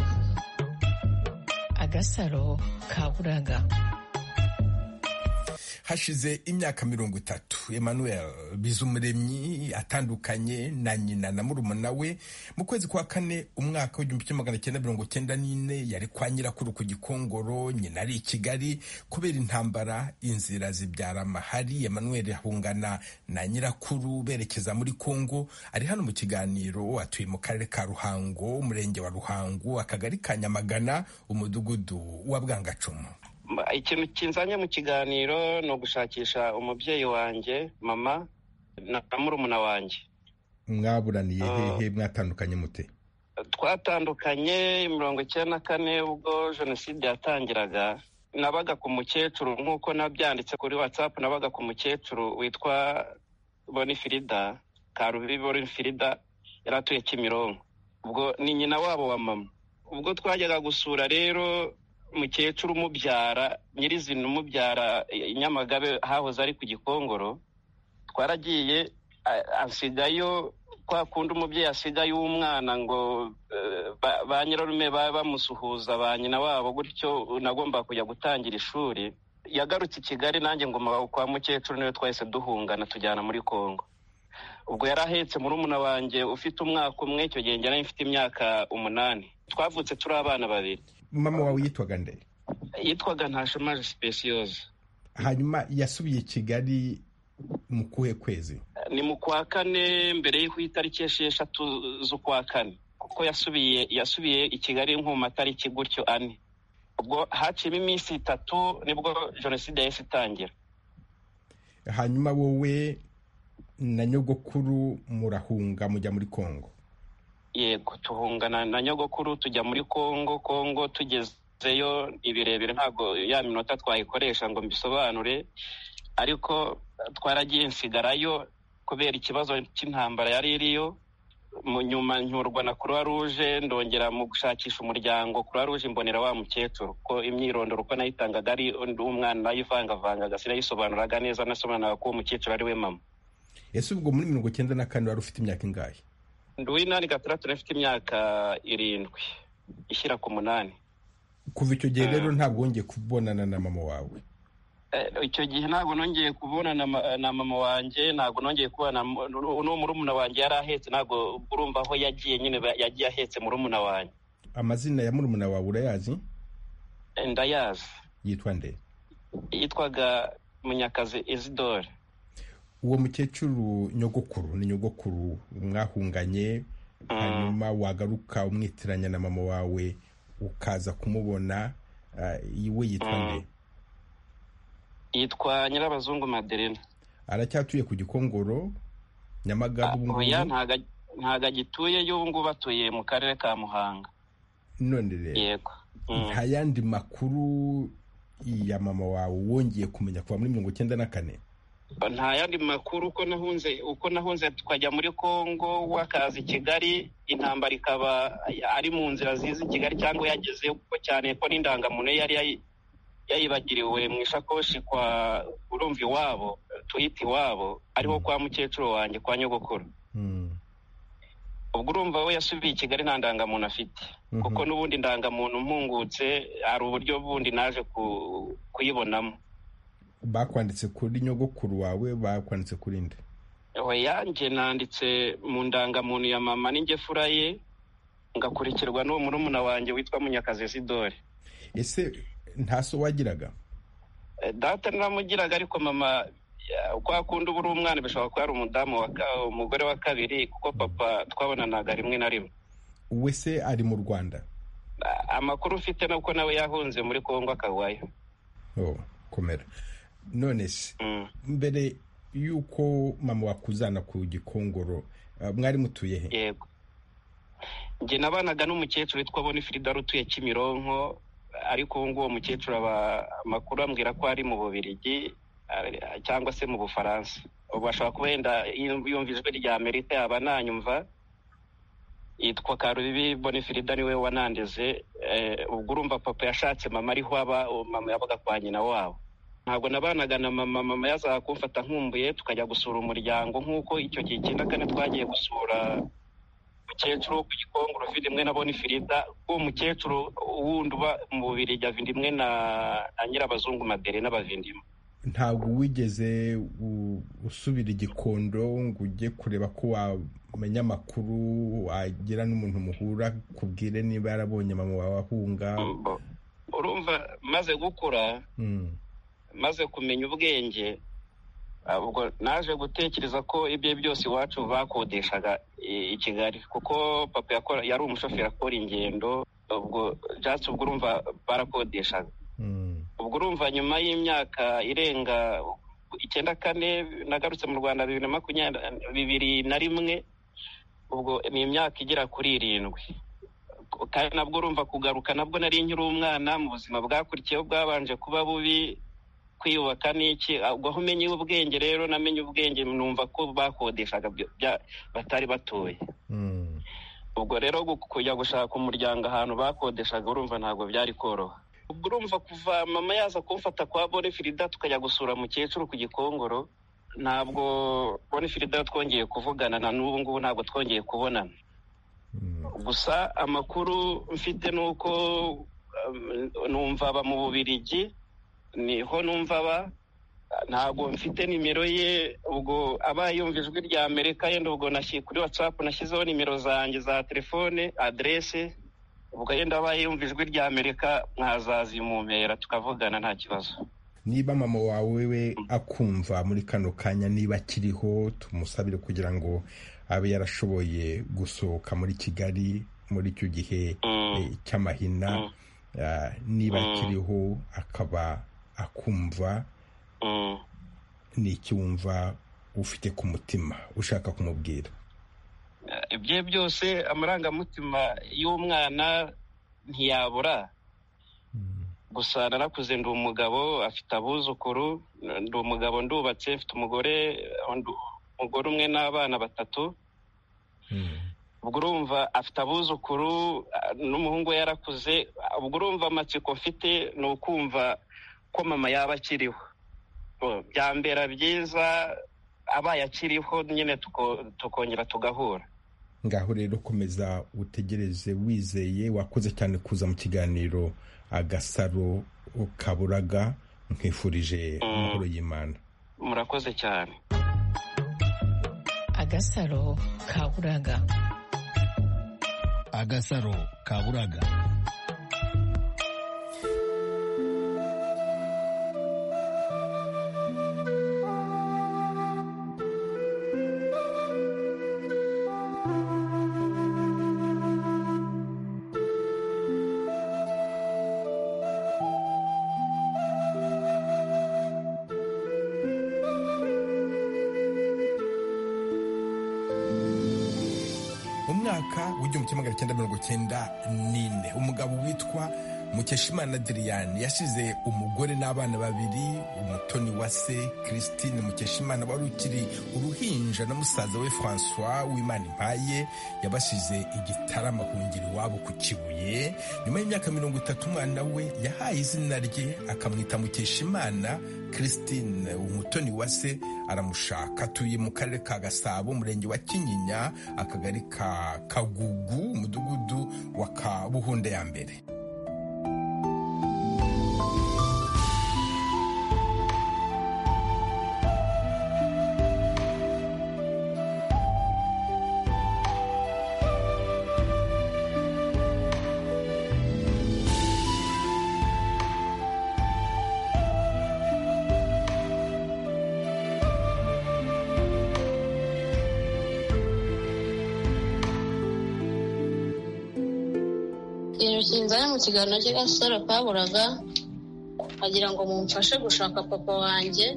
Agasaro Kaburaga. Hashize imyaka mirongo itatu Emmanuel Bizumuremyi atandukanye na nyina na murumuna we mu kwezi kwa kane umwaka w'igihumbi kimwe magana cyenda mirongo cyenda n'ine. Yari kwa nyirakuru ku Gikongoro, nyina ari i Kigali. Kubera intambara inzira zibyara amahari, Emmanuel ahungana na nyirakuru berekeza muri Kongo. Ari hano mu kiganiro, atuye mu karere ka Ruhango, umurenge wa Ruhango, akagari ka Nyamagana, umudugudu wa Bwangacumu. Ikintu kinzanye mu kiganiro no gushakisha umubyeyi wanjye, mama na murumuna wanjye. Mwaburaniye hehe? Mwatandukanye mute? Twatandukanye mirongo icyenda na kane ubwo jenoside yatangiraga. Nabaga ku mukecuru nk'uko nabyanditse kuri WhatsApp, nabaga ku mukecuru witwa Bonifrida Karubibi Bonifrida, yaratuye Kimironko. Ubwo ni nyina wabo wa mama. Ubwo twajyaga gusura rero mukecuru umubyara, nyirizina umubyara Nyamagabe hahoze ari ku Gikongoro, twaragiye asigayo kwa kundi umubyeyi asigaye umwana ngo ba, ba nyirarume baba bamusuhuza ba nyina wabo, gutyo nagomba kujya gutangira ishuri. Yagarutse i Kigali, nanjye ngoma kwa mukecuru niwe twahise duhungana tujyana muri Kongo. Ubwo yarahetse murumuna wanjye ufite umwaka umwe, icyo gihe njye mfite imyaka umunani. Twavutse turi abana babiri. Mama wawe yitwaga nde? Yitwaga Ntashamaje Speciose. Hanyuma yasubiye i Kigali mu kuhe kwezi? Ni mu kwa kane, mbere y'uko itariki esheshatu z'ukwa kane, kuko yasubiye yasubiye i Kigali nko mu matariki gutyo ane. Ubwo haciyemo iminsi itatu nibwo jenoside yahise itangira. Hanyuma wowe na nyogokuru murahunga mujya muri Kongo? Yego, tuhungana na nyogokuru tujya muri Kongo. Kongo tugezeyo ibirebire, ntabwo ya minota twayikoresha ngo mbisobanure, ariko twaragiye nsigarayo kubera ikibazo cy'intambara yari iriyo. Mu nyuma ncyurwa na Croix Rouge, ndongera mu gushakisha umuryango Croix Rouge imbonera wa mukecuru, ko imyirondoro uko nayitangaga ari umwana nayivangavangaga, sinayisobanuraga neza, nasobanuraga ko umukecuru ari we mama. Ese ubwo muri mirongo cyenda na kane wari ufite imyaka ingahe? Nduwi nani gatandatu, nafite imyaka irindwi ishyira ku munani. Kuva icyo gihe rero ntabwo wongeye kubonana na mama wawe? Icyo gihe ntabwo nongeye kubonana na mama wanjye, ntabwo nongeye kubona no murumuna wanjye yari ahetse, ntabwo urumva aho yagiye nyine yagiye ahetse murumuna wanjye. Amazina ya murumuna wawe urayazi? Ndayazi. Yitwa nde? Yitwaga Munyakazi Isidore. Uwo mukecuru nyogokuru ni nyogokuru mwahunganye, hanyuma wagaruka umwitiranya na mama wawe ukaza kumubona. we yitwa nde? yitwa Nyirabazungu Madeline. Aracyatuye ku Gikongoro Nyamagabe ubu ngubu? Oya, ntago ntago agituye y'ubu ngubu, atuye mu karere ka Muhanga. None rero yego, nta yandi makuru ya mama wawe wongeye kumenya kuva muri mirongo icyenda na kane? Nta yandi makuru. Uko nahunze uko nahunze tukajya muri Kongo, wakaza i Kigali, intambara ikaba ari mu nzira ziza i Kigali cyangwa yagezeyo, kuko cyane ko n'indangamuntu yari yayibagiriwe mu ishakoshi kwa urumva iwabo, tuyita iwabo, ariho kwa mukecuru wanjye, kwa nyogokuru. Ubwo urumva we yasubiye i Kigali nta ndangamuntu afite, kuko n'ubundi ndangamuntu mpungutse hari uburyo bundi naje kuyibonamo. Bakwanditse kuri nyogokuru wawe, bakwanditse kuri nde? Oya, nje nanditse mu ndangamuntu ya mama n'ingefura ye, ngakurikirwa n'uwo murumuna wanjye witwa Munyakazi Isidore. Ese nta so wagiraga? Data naramugiraga, ariko mama kwa kundi ubu uri umwana bishobora kuba ari umudamu, umugore wa kabiri, kuko papa twabonanaga rimwe na rimwe. We se ari mu Rwanda? Amakuru ufite nuko nawe yahunze muri Kongo akagwayo. Oh, komera. None se mbere yuko mama wakuzana ku Gikongoro mwari mutuye he? Yego, nge nabanaga n'umukecuru witwa Bonifrida utuye Kimironko, ariko ubu ngubu uwo mukecuru aba amakuru ambwira ko ari mu Bubiligi cyangwa se mu Bufaransa. Ubu ashobora kuba wenda yumva ijwi rya Amerika yaba nanyumva. Yitwa Karubibi Bonifrida, niwe wanandeze. Ubwo urumva papa yashatse mama ariho aba, mama yabaga kwa nyina wabo. Ntabwo nabanaga na mama, mama yazaga kumfata nkumbuye tukajya gusura umuryango, nk'uko icyo gihe icyenda kane twagiye gusura umukecuru ku Gikongoro ufite imwe na Bonifrida. Uwo mukecuru wundi uba mu Bubiligi avindi imwe na Nyirabazungu Madere n'abavindimo. Ntabwo wigeze usubira i Gikondo ngo ujye kureba ko wamenya amakuru, wagira n'umuntu muhura kubwire niba yarabonye mama wawe ahunga? Urumva maze gukura, maze kumenya ubwenge, ubwo naje gutekereza ko ibyo byose iwacu bakodeshaga i Kigali, kuko papa yakora yari umushoferi akora ingendo. Ubwo byatse ubwo urumva barakodeshaga. Ubwo urumva nyuma y'imyaka irenga icyenda kane nagarutse mu Rwanda bibiri na makumyabiri bibiri na rimwe, ubwo ni imyaka igera kuri irindwi. Kandi nabwo urumva kugaruka nabwo nari nkiri umwana, mu buzima bwakurikiyeho bwabanje kuba bubi, kwiyubaka n'iki. Ubwo aho umenye ubwenge rero namenye ubwenge, numva ko bakodeshaga batari batuye. Ubwo rero kujya gushaka umuryango ahantu bakodeshaga urumva ntabwo byari koroha. Ubwo urumva kuva mama yaza kumfata kwa Bonifrida tukajya gusura mukecuru ku Gikongoro, ntabwo Bonifrida twongeye kuvugana, na n'ubu ngubu ntabwo twongeye kubonana. Gusa amakuru mfite nuko numva aba mu Bubiligi, niho numva aba. Ntabwo mfite nimero ye. Ubwo abaye yumva ijwi rya Amerika yenda ubwo nashyize kuri WhatsApp, nashyizeho nimero zanjye za telefone, adresse. Ubwo yenda abaye yumva ijwi rya Amerika mwazazimumpera tukavugana nta kibazo. Niba mama wawe we akumva muri kano kanya, niba akiriho, tumusabire kugira ngo abe yarashoboye gusohoka muri Kigali muri icyo gihe cy'amahina. Niba akiriho akaba akumva, ni iki wumva ufite ku mutima ushaka kumubwira? Ibyo byose amarangamutima y'umwana ntiyabura. Gusa narakuze, ndi umugabo, afite abuzukuru, ndi umugabo, ndubatse, mfite umugore umugore umwe n'abana batatu. Ubwo urumva afite abuzukuru n'umuhungu we yarakuze. Ubwo urumva amatsiko mfite ni ukumva ko mama yaba akiriho. Byambera byiza abaye akiriho nyine tukongera tugahura. Ngaho rero komeza utegereze wizeye. Wakoze cyane kuza mu kiganiro Agasaro Kaburaga, nkwifurije amahoro y'Imana. Murakoze cyane. Agasaro Kaburaga. Agasaro Kaburaga. umwaka w'igihumbi kimwe magana cyenda mirongo cyenda n'ine umugabo witwa Mukeshimana Adriane yasize umugore n'abana babiri, umutoni wa se Christine Mukeshimana wari ukiri uruhinja na musaza we François Uwimanimpaye yabasize igitarama kungira iwabo ku Kibuye. Nyuma y'imyaka mirongo itatu umwana we yahaye izina rye akamwita Mukeshimana Christine. Umutoni wa se aramushaka, atuye mu karere ka Gasabo, umurenge wa Kinyinya, akagari ka Kagugu, umudugudu wa Kabuhunda ya mbere. kinzanye mu kiganiro cy'agasaro kaburaga agira ngo mumfashe gushaka papa wanjye.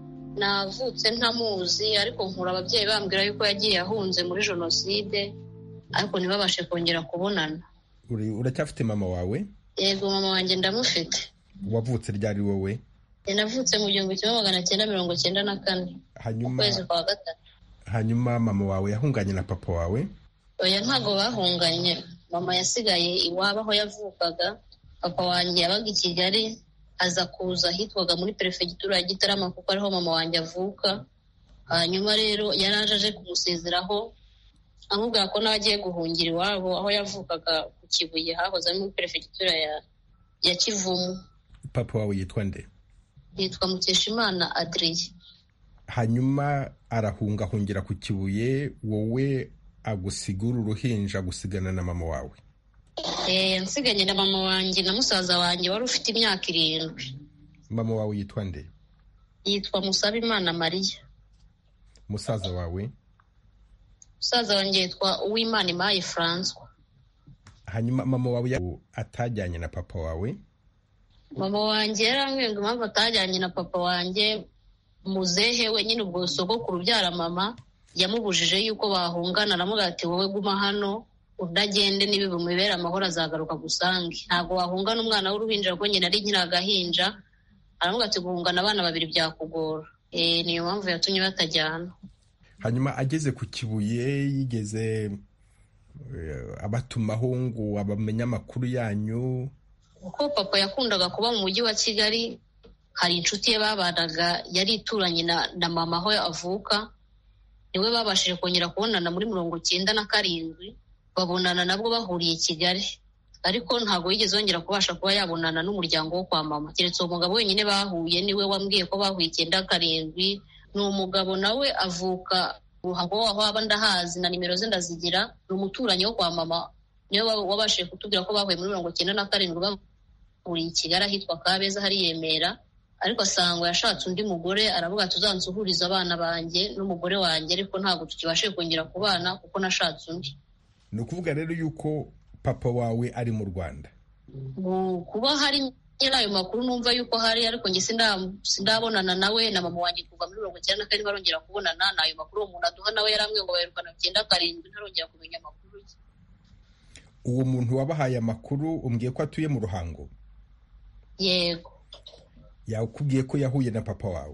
Navutse ntamuzi ariko nkura ababyeyi bambwira yuko yagiye ahunze muri jenoside ariko ntibabashe kongera kubonana. Uracyafite mama wawe? Yego, mama wanjye ndamufite. Wavutse ryari wowe? Navutse mu gihumbi kimwe magana cyenda mirongo cyenda na kane hanyuma kwezi kwa gatatu. Hanyuma mama wawe yahunganye na papa wawe? Oya, ntago bahunganye. Mama yasigaye iwabo aho yavukaga. Papa wanjye yabaga i Kigali, aza kuza ahitwaga muri perefegitura ya Gitarama kuko ariho mama wanjye avuka. Hanyuma rero yaraje aje kumusezeraho amubwira ko nawe agiye guhungira iwabo aho yavukaga ku Kibuye, hahoze muri perefegitura ya ya Kivumu. Papa wawe yitwa nde? Yitwa Mukeshimana Adrien. Hanyuma arahunga ahungira ku Kibuye, wowe agusigura uruhinja gusigana na mama wawe? Eh, nsiganye na mama wanjye na musaza wanjye wari ufite imyaka irindwi. Mama wawe yitwa nde? Yitwa Musabimana Maria. Musaza wawe? Musaza wanjye yitwa Uwimanimpaye François. Hanyuma mama wawe atajyanye na papa wawe? Mama wanjye yarambwiye ngo impamvu atajyanye na papa wanjye, muzehe we nyine ubwo sogokuru ubyara mama yamubujije yuko bahungana. Aramubwira ati wowe guma hano udagende, nibi bumubera amahoro azagaruka gusange. Ntabwo wahungana umwana w'uruhinja rwo nyine ari nkira agahinja. Aramubwira ati guhungana abana babiri byakugora. Eh, niyo mpamvu yatumye batajyana. Hanyuma ageze ku Kibuye yigeze abatumaho ngo abamenya amakuru yanyu? Uko papa yakundaga kuba mu mujyi wa Kigali, hari inshuti ye babanaga yari ituranye na, na mama aho avuka. Niwe babashije kongera kubonana muri mirongo cyenda na karindwi, babonana nabwo bahuriye i Kigali. Ariko ntabwo yigeze yongera kubasha kuba yabonana n'umuryango wo kwa mama, keretse uwo mugabo wenyine bahuye niwe wambwiye ko bahuye icyenda karindwi. Ni umugabo nawe avuka Ruhango, aho aba ndahazi na nimero ze ndazigira. Ni umuturanyi wo kwa mama, niwe wabashije kutubwira ko bahuye muri mirongo cyenda na karindwi bahuriye i Kigali ahitwa Kabeza hari Remera. Ariko asanga yashatse undi mugore, aravuga tuzansuhuriza abana banjye n'umugore wanjye, ariko ntabwo tukibashe kongera kubana kuko nashatse undi. Ni ukuvuga rero yuko papa wawe ari mu Rwanda? Kuba hari ayo makuru numva yuko hari, ariko njye sindabonana nawe na mama wanjye kuva muri mirongo cyenda na kane barongera kubonana. N'ayo makuru umuntu aduha nawe yarambwiye ngo baherukana icyenda karindwi, ntarongera kumenya amakuru ye. Uwo muntu wabahaye amakuru umbwiye ko atuye mu Ruhango? Yego. Yakubwiye ko yahuye na papa wawe?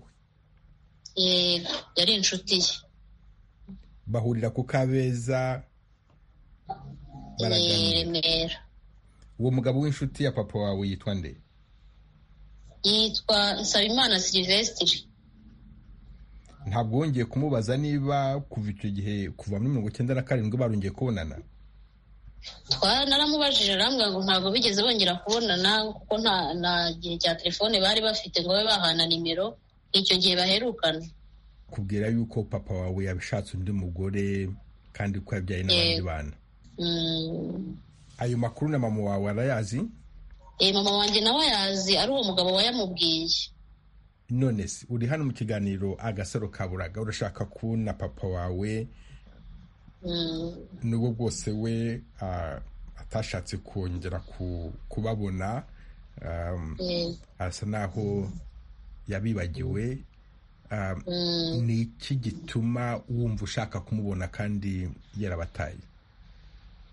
Yego, yari inshuti ye. Bahurira ku Kabeza Remera. Uwo mugabo w'inshuti ya papa wawe yitwa nde? Yitwa Nsabimana Sylvestre. Ntabwo wongeye kumubaza niba kuva icyo gihe, kuva muri mirongo cyenda na karindwi barongeye kubonana? Naramubajije arambwira ngo ntabwo bigeze bongera kubonana kuko nta na gihe cya telefone bari bafite ngo babe bahana nimero icyo gihe baherukana. Kubwira yuko papa wawe yabishatse undi mugore kandi ko yabyaye n'abandi bana? Mm. Ayo makuru na mama wawe arayazi? Eh, mama wanjye nawe yazi, ari uwo mugabo wayamubwiye. None se uri hano mu kiganiro Agasaro Kaburaga, urashaka ko na papa wawe nubwo bwose we atashatse kongera kubabona, asa naho yabibagiwe, ni iki gituma wumva ushaka kumubona kandi yarabataye?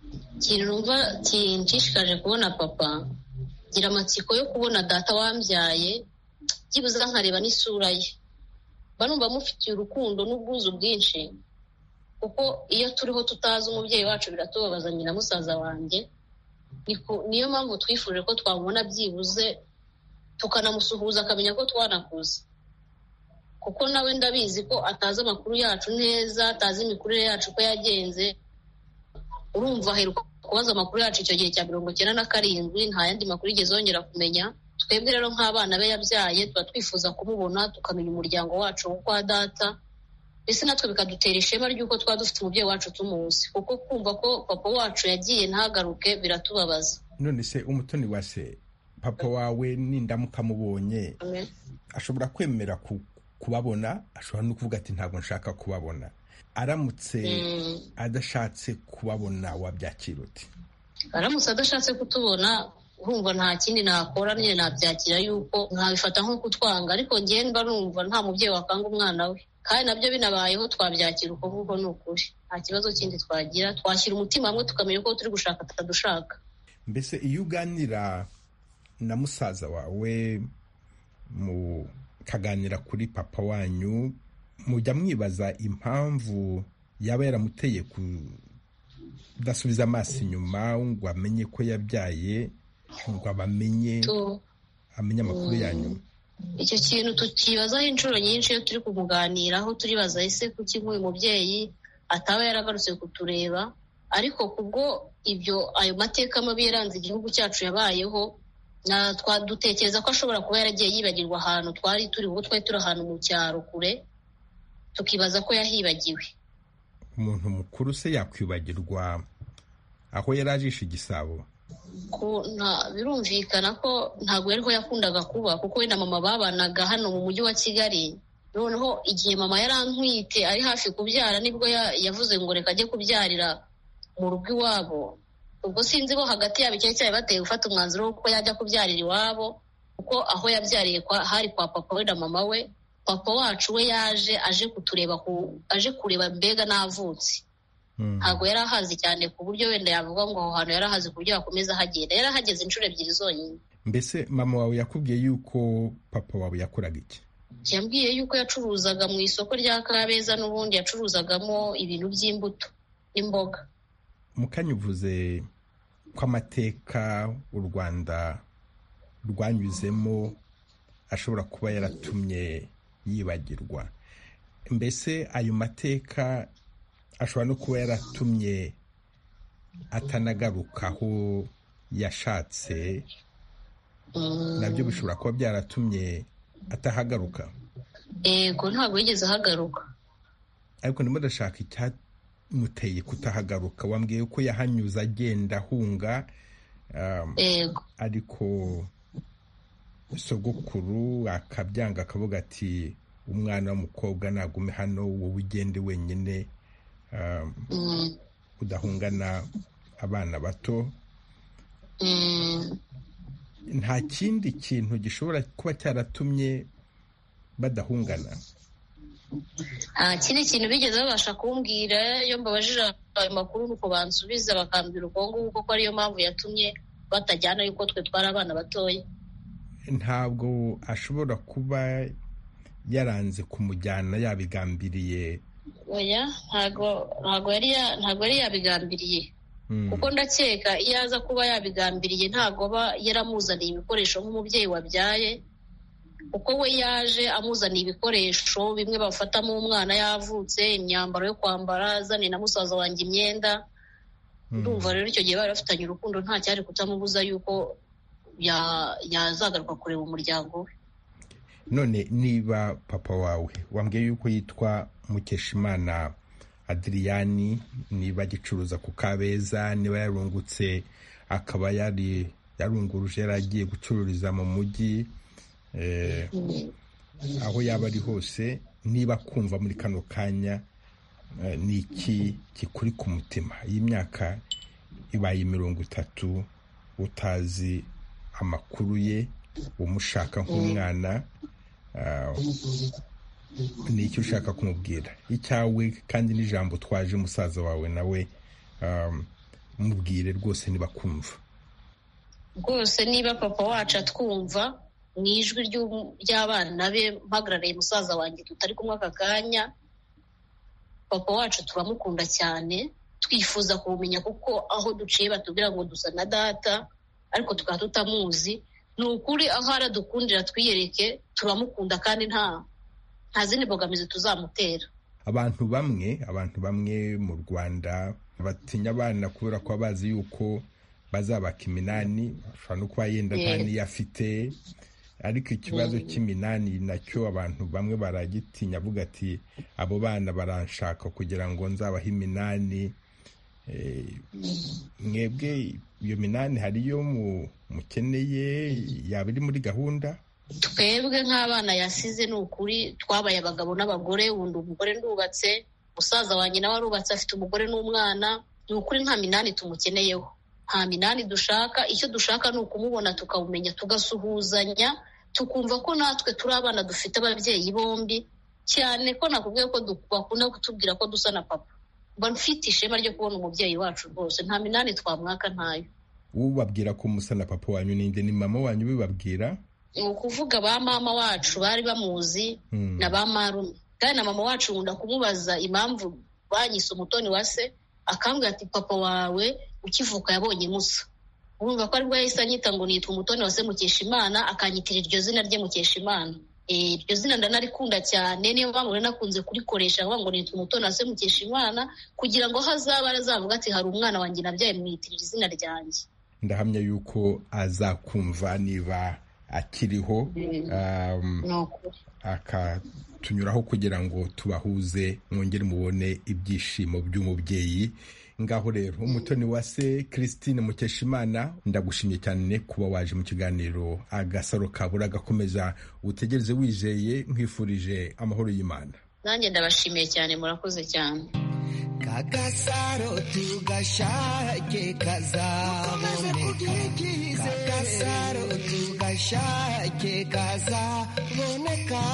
ikintu numva kinshishikaje kubona papa, ngira amatsiko yo kubona data wambyaye, byibuze nkareba n'isura ye, mba numva mufitiye urukundo n'ubwuzu bwinshi, kuko iyo turiho tutazi umubyeyi wacu biratubabaza. nyina musaza wanjye niyo mpamvu twifuje ko twamubona byibuze tukanamusuhuza akamenya ko twanakuze, kuko nawe ndabizi ko atazi amakuru yacu neza, atazi imikurire yacu uko yagenze. Urumva aheruka kubaza amakuru yacu icyo gihe cya mirongo icyenda na karindwi, nta yandi makuru igeze yongera kumenya. Twebwe rero nk'abana be yabyaye tuba twifuza kumubona tukamenya umuryango wacu wo kwa data, mbese natwe bikadutera ishema ry'uko twaba dufite umubyeyi wacu tumuzi, kuko kumva ko papa wacu yagiye ntagaruke biratubabaza. None se umutoni wa se, papa wawe nindamuka mubonye ashobora kwemera kubabona, ashobora no kuvuga ati ntabwo nshaka kubabona? Aramutse adashatse kubabona wabyakira uti? Aramutse adashatse kutubona, urumva nta kindi nakora, nyine nabyakira yuko nkabifata nko kutwanga, ariko ngewe mba numva nta mubyeyi wakanga umwana we, kandi nabyo binabayeho twabyakira uko nguko. Ni ukuri nta kibazo kindi twagira, twashyira umutima hamwe tukamenya ko turi gushaka tutadushaka. Mbese iyo uganira na musaza wawe mukaganira kuri papa wanyu, mujya mwibaza impamvu yaba yaramuteye kudasubiza amaso inyuma ngo amenye ko yabyaye, ngo abamenye amenye amakuru yanyu? Icyo kintu tukibazaho inshuro nyinshi iyo turi kumuganiraho, turibaza ese kuki nk'uyu mubyeyi ataba yaragarutse kutureba. Ariko kubwo ibyo ayo mateka mabi yaranze igihugu cyacu yabayeho, dutekereza ko ashobora kuba yaragiye yibagirwa ahantu twari turi, ubu twari turi ahantu mu cyaro kure, tukibaza ko yahibagiwe. Umuntu mukuru se yakwibagirwa aho yari ajishe igisabo? Birumvikana ko ntabwo yariho yakundaga kuba, kuko we na mama babanaga hano mu mujyi wa Kigali. Noneho igihe mama yarantwite ari hafi kubyara, nibwo yavuze ngo reka ajye kubyarira mu rugo iwabo. Ubwo sinzi bo hagati yabo icyari cyari bateye gufata umwanzuro w'uko yajya kubyarira iwabo, kuko aho yabyariye hari kwa papa we na mama we. Papa wacu we yaje aje kutureba, aje kureba mbega navutse. Ntabwo yari ahazi cyane ku buryo wenda yavuga ngo aho hantu yari ahazi ku buryo yakomeza ahagenda. Yari ahageze inshuro ebyiri zonyine. Mbese mama wawe yakubwiye yuko papa wawe yakoraga iki? Yambwiye yuko yacuruzaga mu isoko rya Kabeza, n'ubundi yacuruzagamo ibintu by'imbuto n'imboga. Mukanyuvuze ko amateka u Rwanda rwanyuzemo ashobora kuba yaratumye yibagirwa. Mbese ayo mateka ashobora no kuba yaratumye atanagaruka aho yashatse, nabyo bishobora kuba byaratumye atahagaruka? Ego, ntabwo yigeze ahagaruka. Ariko ndimo ndashaka icyamuteye kutahagaruka. Wambwiye ko yahanyuze agenda ahunga, ariko sogokuru akabyanga akavuga ati umwana w'umukobwa nagume hano, wowe ugende wenyine, udahungana abana bato. Nta kindi kintu gishobora kuba cyaratumye badahungana? Nta kindi kintu bigeze babasha kumbwira. Iyo mbabajije ayo makuru nuko bansubiza bakambwira uko nguko ko ariyo mpamvu yatumye batajyana, yuko twe twari abana batoya. Ntabwo ashobora kuba yaranze kumujyana yabigambiriye? Oya, ntabwo ntabwo yari ntabwo yari yabigambiriye, kuko ndakeka iyo aza kuba yabigambiriye ntabwo aba yaramuzaniye ibikoresho nk'umubyeyi wabyaye, kuko we yaje amuzaniye ibikoresho bimwe bafatamo umwana yavutse, imyambaro yo kwambara, azaniye na musaza wanjye imyenda. Ndumva rero icyo gihe bari bafitanye urukundo, nta cyari kutamubuza yuko yazagaruka kureba umuryango we. None niba papa wawe wambwiye yuko yitwa Mukeshimana Adriyani, niba agicuruza ku Kabeza, niba yarungutse akaba yari yarunguruje yaragiye gucururiza mu mujyi, aho yaba ari hose, niba kumva muri kano kanya, ni iki kikuri ku mutima? Iyi myaka ibaye mirongo itatu utazi amakuru ye, umushaka nk'umwana, ni icyo ushaka kumubwira icyawe? Kandi n'ijambo twaje musaza wawe nawe mubwire rwose niba kumva. Rwose niba papa wacu atwumva mu ijwi ry'abana be mpagarariye musaza wanjye tutari kumwe aka kanya, papa wacu turamukunda cyane, twifuza kumumenya kuko aho duciye batubwira ngo dusa na data ariko tukaba tutamuzi. Ni ukuri aho aradukundira twiyereke, turamukunda kandi nta nta zindi mbogamizi tuzamutera. Abantu bamwe abantu bamwe mu Rwanda batinya abana kubera ko bazi yuko bazabaka iminani, ashobora no kuba yenda nta niyo afite, ariko ikibazo cy'iminani nacyo abantu bamwe baragitinya, avuga ati abo bana baranshaka kugira ngo nzabahe iminani. Mwebwe iyo minani hariyo mukeneye yaba iri muri gahunda? Twebwe nk'abana yasize ni ukuri twabaye abagabo n'abagore, wundi umugore ndubatse, musaza wanjye nawe arubatse afite umugore n'umwana. Ni ukuri nta minani tumukeneyeho, nta minani dushaka. Icyo dushaka ni ukumubona tukawumenya, tugasuhuzanya, tukumva ko natwe turi abana dufite ababyeyi bombi, cyane ko nakubwiye ko bakunda kutubwira ko dusa na papa. Mba mfite ishema ryo kubona umubyeyi wacu rwose, nta minani twamwaka ntayo. Ubabwira ko musa na papa wanyu ninde? Ni mama wanyu bibabwira? Ni ukuvuga ba mama wacu bari bamuzi hmm. na ba marume, kandi na mama wacu nkunda kumubaza impamvu banyise umutoni wa se, akambwira ati papa wawe ukivuka yabonye musa. Urumva ko aribwo yahise anyita ngo nitwa umutoni wa se Mukeshimana, akanyitira iryo zina rye Mukeshimana. Eh, iryo zina ndanarikunda cyane, niyo mpamvu nakunze kurikoresha ngo nitwa umutoni wa se Mukeshimana, kugira ngo hazaba arazavuga ati hari umwana wanjye nabyaye mwitirira izina ryanjye. Ndahamya yuko azakumva niba akiriho, um, akatunyuraho kugira ngo tubahuze, mwongere mubone ibyishimo by'umubyeyi. Ngaho rero umutoni wa se Christine Mukeshimana, ndagushimye cyane kuba waje mu kiganiro Agasaro Kabura. Gakomeza utegereze wizeye, nkwifurije amahoro y'Imana. Nanjye ndabashimiye cyane, murakoze cyane. Kagasaro tugashake kazaboneka, Kagasaro tugashake kazaboneka.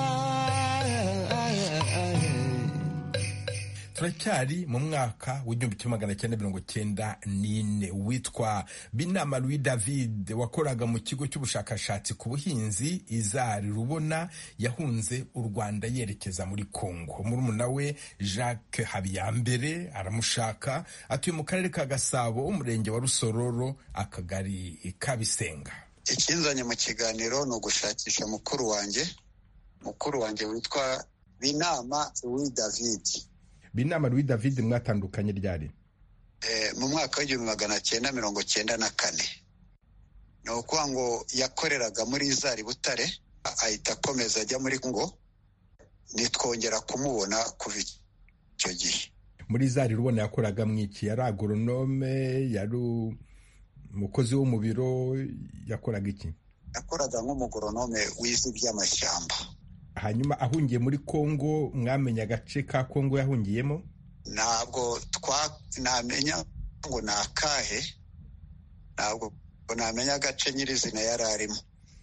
Turacyari mu mwaka w'igihumbi kimwe magana cyenda mirongo cyenda n'ine. Witwa Binama Louis David wakoraga mu kigo cy'ubushakashatsi ku buhinzi Izari Rubona yahunze u Rwanda yerekeza muri Kongo. Murumuna we Jacques Habiyambere aramushaka, atuye mu karere ka Gasabo, umurenge wa Rusororo, akagari ka Bisenga. Ikinzanye mu kiganiro no gushakisha mukuru wanjye mukuru wanjye witwa Binama Louis David. Binama Louis David mwatandukanye ryari? Eh, mu mwaka w'igihumbi magana cyenda mirongo cyenda na kane. Ni ukuvuga ngo yakoreraga muri Izari Butare, ahita akomeza ajya muri Kongo, nitwongera kumubona kuva icyo gihe. Muri Izari Rubona yakoraga mwiki? Yari agronome, yari umukozi wo mu biro, yakoraga iki? Yakoraga nk'umugoronome wize iby'amashyamba. Hanyuma ahungiye muri Kongo, mwamenya agace ka Kongo yahungiyemo? Ntabwo twa namenya ngo nakahe, ntabwo namenya agace nyirizina yari arimo.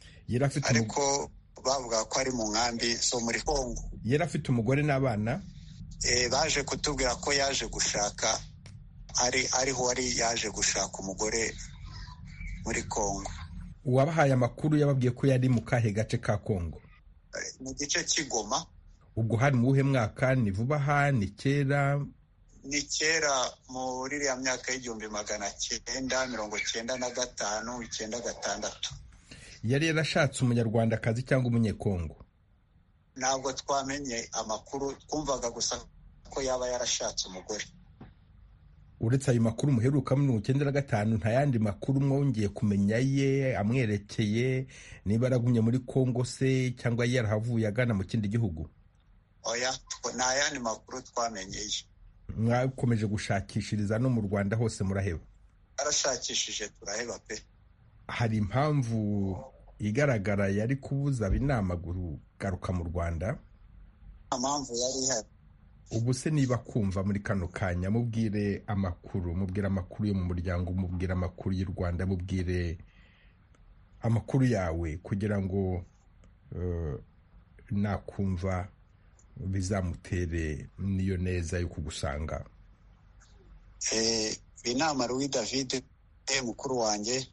Ariko bavuga ko ari mu nkambi zo muri Kongo. Yari afite umugore n'abana? Eh, baje kutubwira ko yaje gushaka, ari ariho wari yaje gushaka umugore muri Kongo. Uwabahaye amakuru yababwiye ko yari mu kahe gace ka Kongo? Mu gice cy'Igoma. Ubwo hari mu buhe mwaka? Ni vuba aha? Ni kera? Ni kera, muri iriya myaka y'igihumbi magana cyenda mirongo cyenda na gatanu icyenda gatandatu. Yari yarashatse umunyarwandakazi cyangwa umunyekongo? Ntabwo twamenye amakuru, twumvaga gusa ko yaba yarashatse umugore. Uretse ayo makuru muheruka mu icyenda na gatanu, nta yandi makuru mwongeye kumenya ye amwerekeye, niba aragumye muri Kongo se cyangwa yarahavuye agana mu kindi gihugu? Oya, nta yandi makuru twamenyeye. Mwakomeje gushakishiriza no mu Rwanda hose muraheba? Arashakishije turaheba pe. Hari impamvu igaragara yari kubuza Binama garuka mu Rwanda? Impamvu yari ihari. Ubu se niba kumva muri kano kanya, mubwire amakuru, mubwire amakuru yo mu muryango, mubwire amakuru y'u Rwanda, mubwire amakuru yawe kugira ngo uh, nakumva bizamutere niyo neza yo kugusanga. Eh, Binama Louis David mukuru wanjye,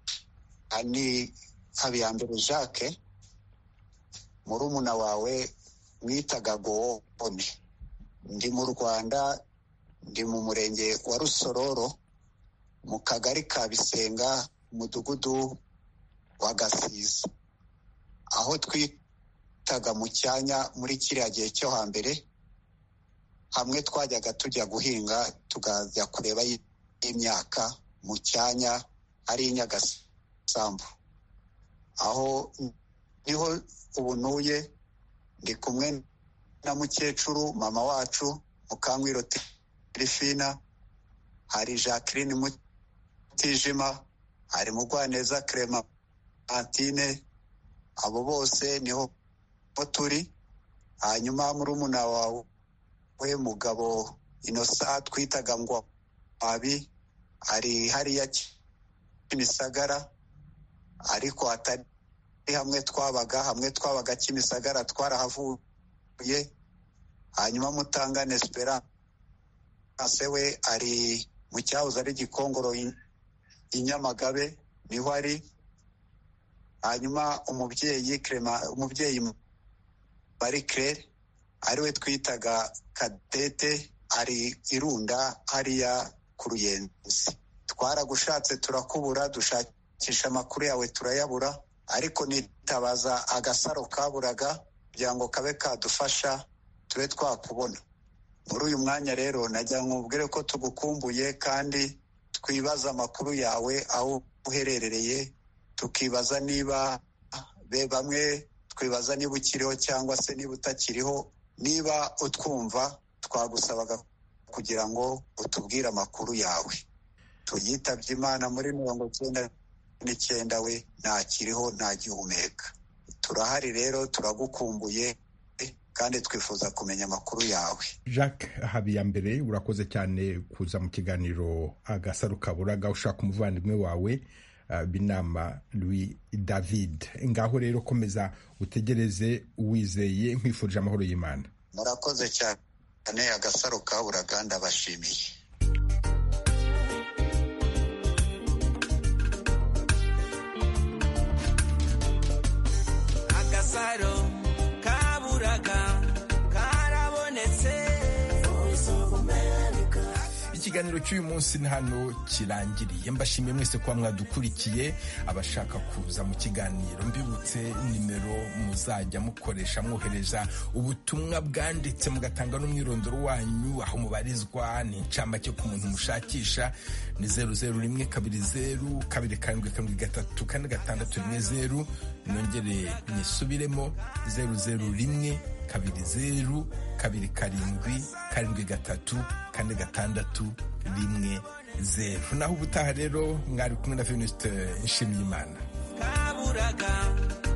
ani Habiyambere Jacques murumuna wawe mwitaga Gowone. Ndi mu Rwanda, ndi mu murenge wa Rusororo mu kagari ka Bisenga, umudugudu wa Gasiza, aho twitaga mu cyanya muri kiriya gihe cyo hambere. Hamwe twajyaga tujya guhinga tukajya kureba imyaka mu cyanya ari Nyagasambu. Aho niho ubu ntuye, ndi kumwe na mukecuru mama wacu Mukankwiro Trifina, hari Jacqueline Mutijima, hari Mugwaneza Clementine. Abo bose niho turi. Hanyuma murumuna wawe we Mugabo Innocent twitaga ngo abi ari hariya Kimisagara, ariko atari hamwe twabaga hamwe twabaga Kimisagara twarahavuye. Hanyuma Mutangane Esperance we ari mu cyahoze ari Gikongoro Inyamagabe, niho ari. Hanyuma umubyeyi Clement umubyeyi Marie Claire ariwe twitaga Kadete, ari Irunda hariya ku Ruyenzi. Twaragushatse turakubura, dushakisha amakuru yawe turayabura, ariko nitabaza agasaro kaburaga kugira ngo kabe kadufasha tube twakubona. Muri uyu mwanya rero najya nkubwire ko tugukumbuye, kandi twibaza amakuru yawe aho uherereye, tukibaza niba be bamwe twibaza niba ukiriho cyangwa se niba utakiriho. Niba utwumva twagusabaga kugira ngo utubwire amakuru yawe. Tuyitabye Imana muri mirongo icyenda n'icyenda, we ntakiriho ntagihumeka. Turahari rero, turagukumbuye kandi twifuza kumenya amakuru yawe. Jacques Habiyambere, urakoze cyane kuza mu kiganiro Agasaro Kaburaga ushaka umuvandimwe wawe Binama Louis David. Ngaho rero komeza utegereze uwizeye, nkwifurije amahoro y'Imana. Murakoze cyane. Agasaro Kaburaga ndabashimiye. Agasaro Kaburaga karabonetse. Ikiganiro cy'uyu munsi ni hano kirangiriye. Mbashimiye mwese kuba mwadukurikiye. Abashaka kuza mu kiganiro, mbibutse nimero muzajya mukoresha mwohereza ubutumwa bwanditse, mugatanga n'umwirondoro wanyu, aho mubarizwa, ni incamake ku muntu mushakisha. Ni zeru zeru rimwe kabiri zeru kabiri karindwi karindwi gatatu kane gatandatu rimwe zeru. Nongere nisubiremo, zeru zeru rimwe kabiri zeru kabiri karindwi karindwi gatatu kane gatandatu rimwe zeru. Naho ubutaha rero mwari kumwe na Venuste Nshimiyimana. Kaburaga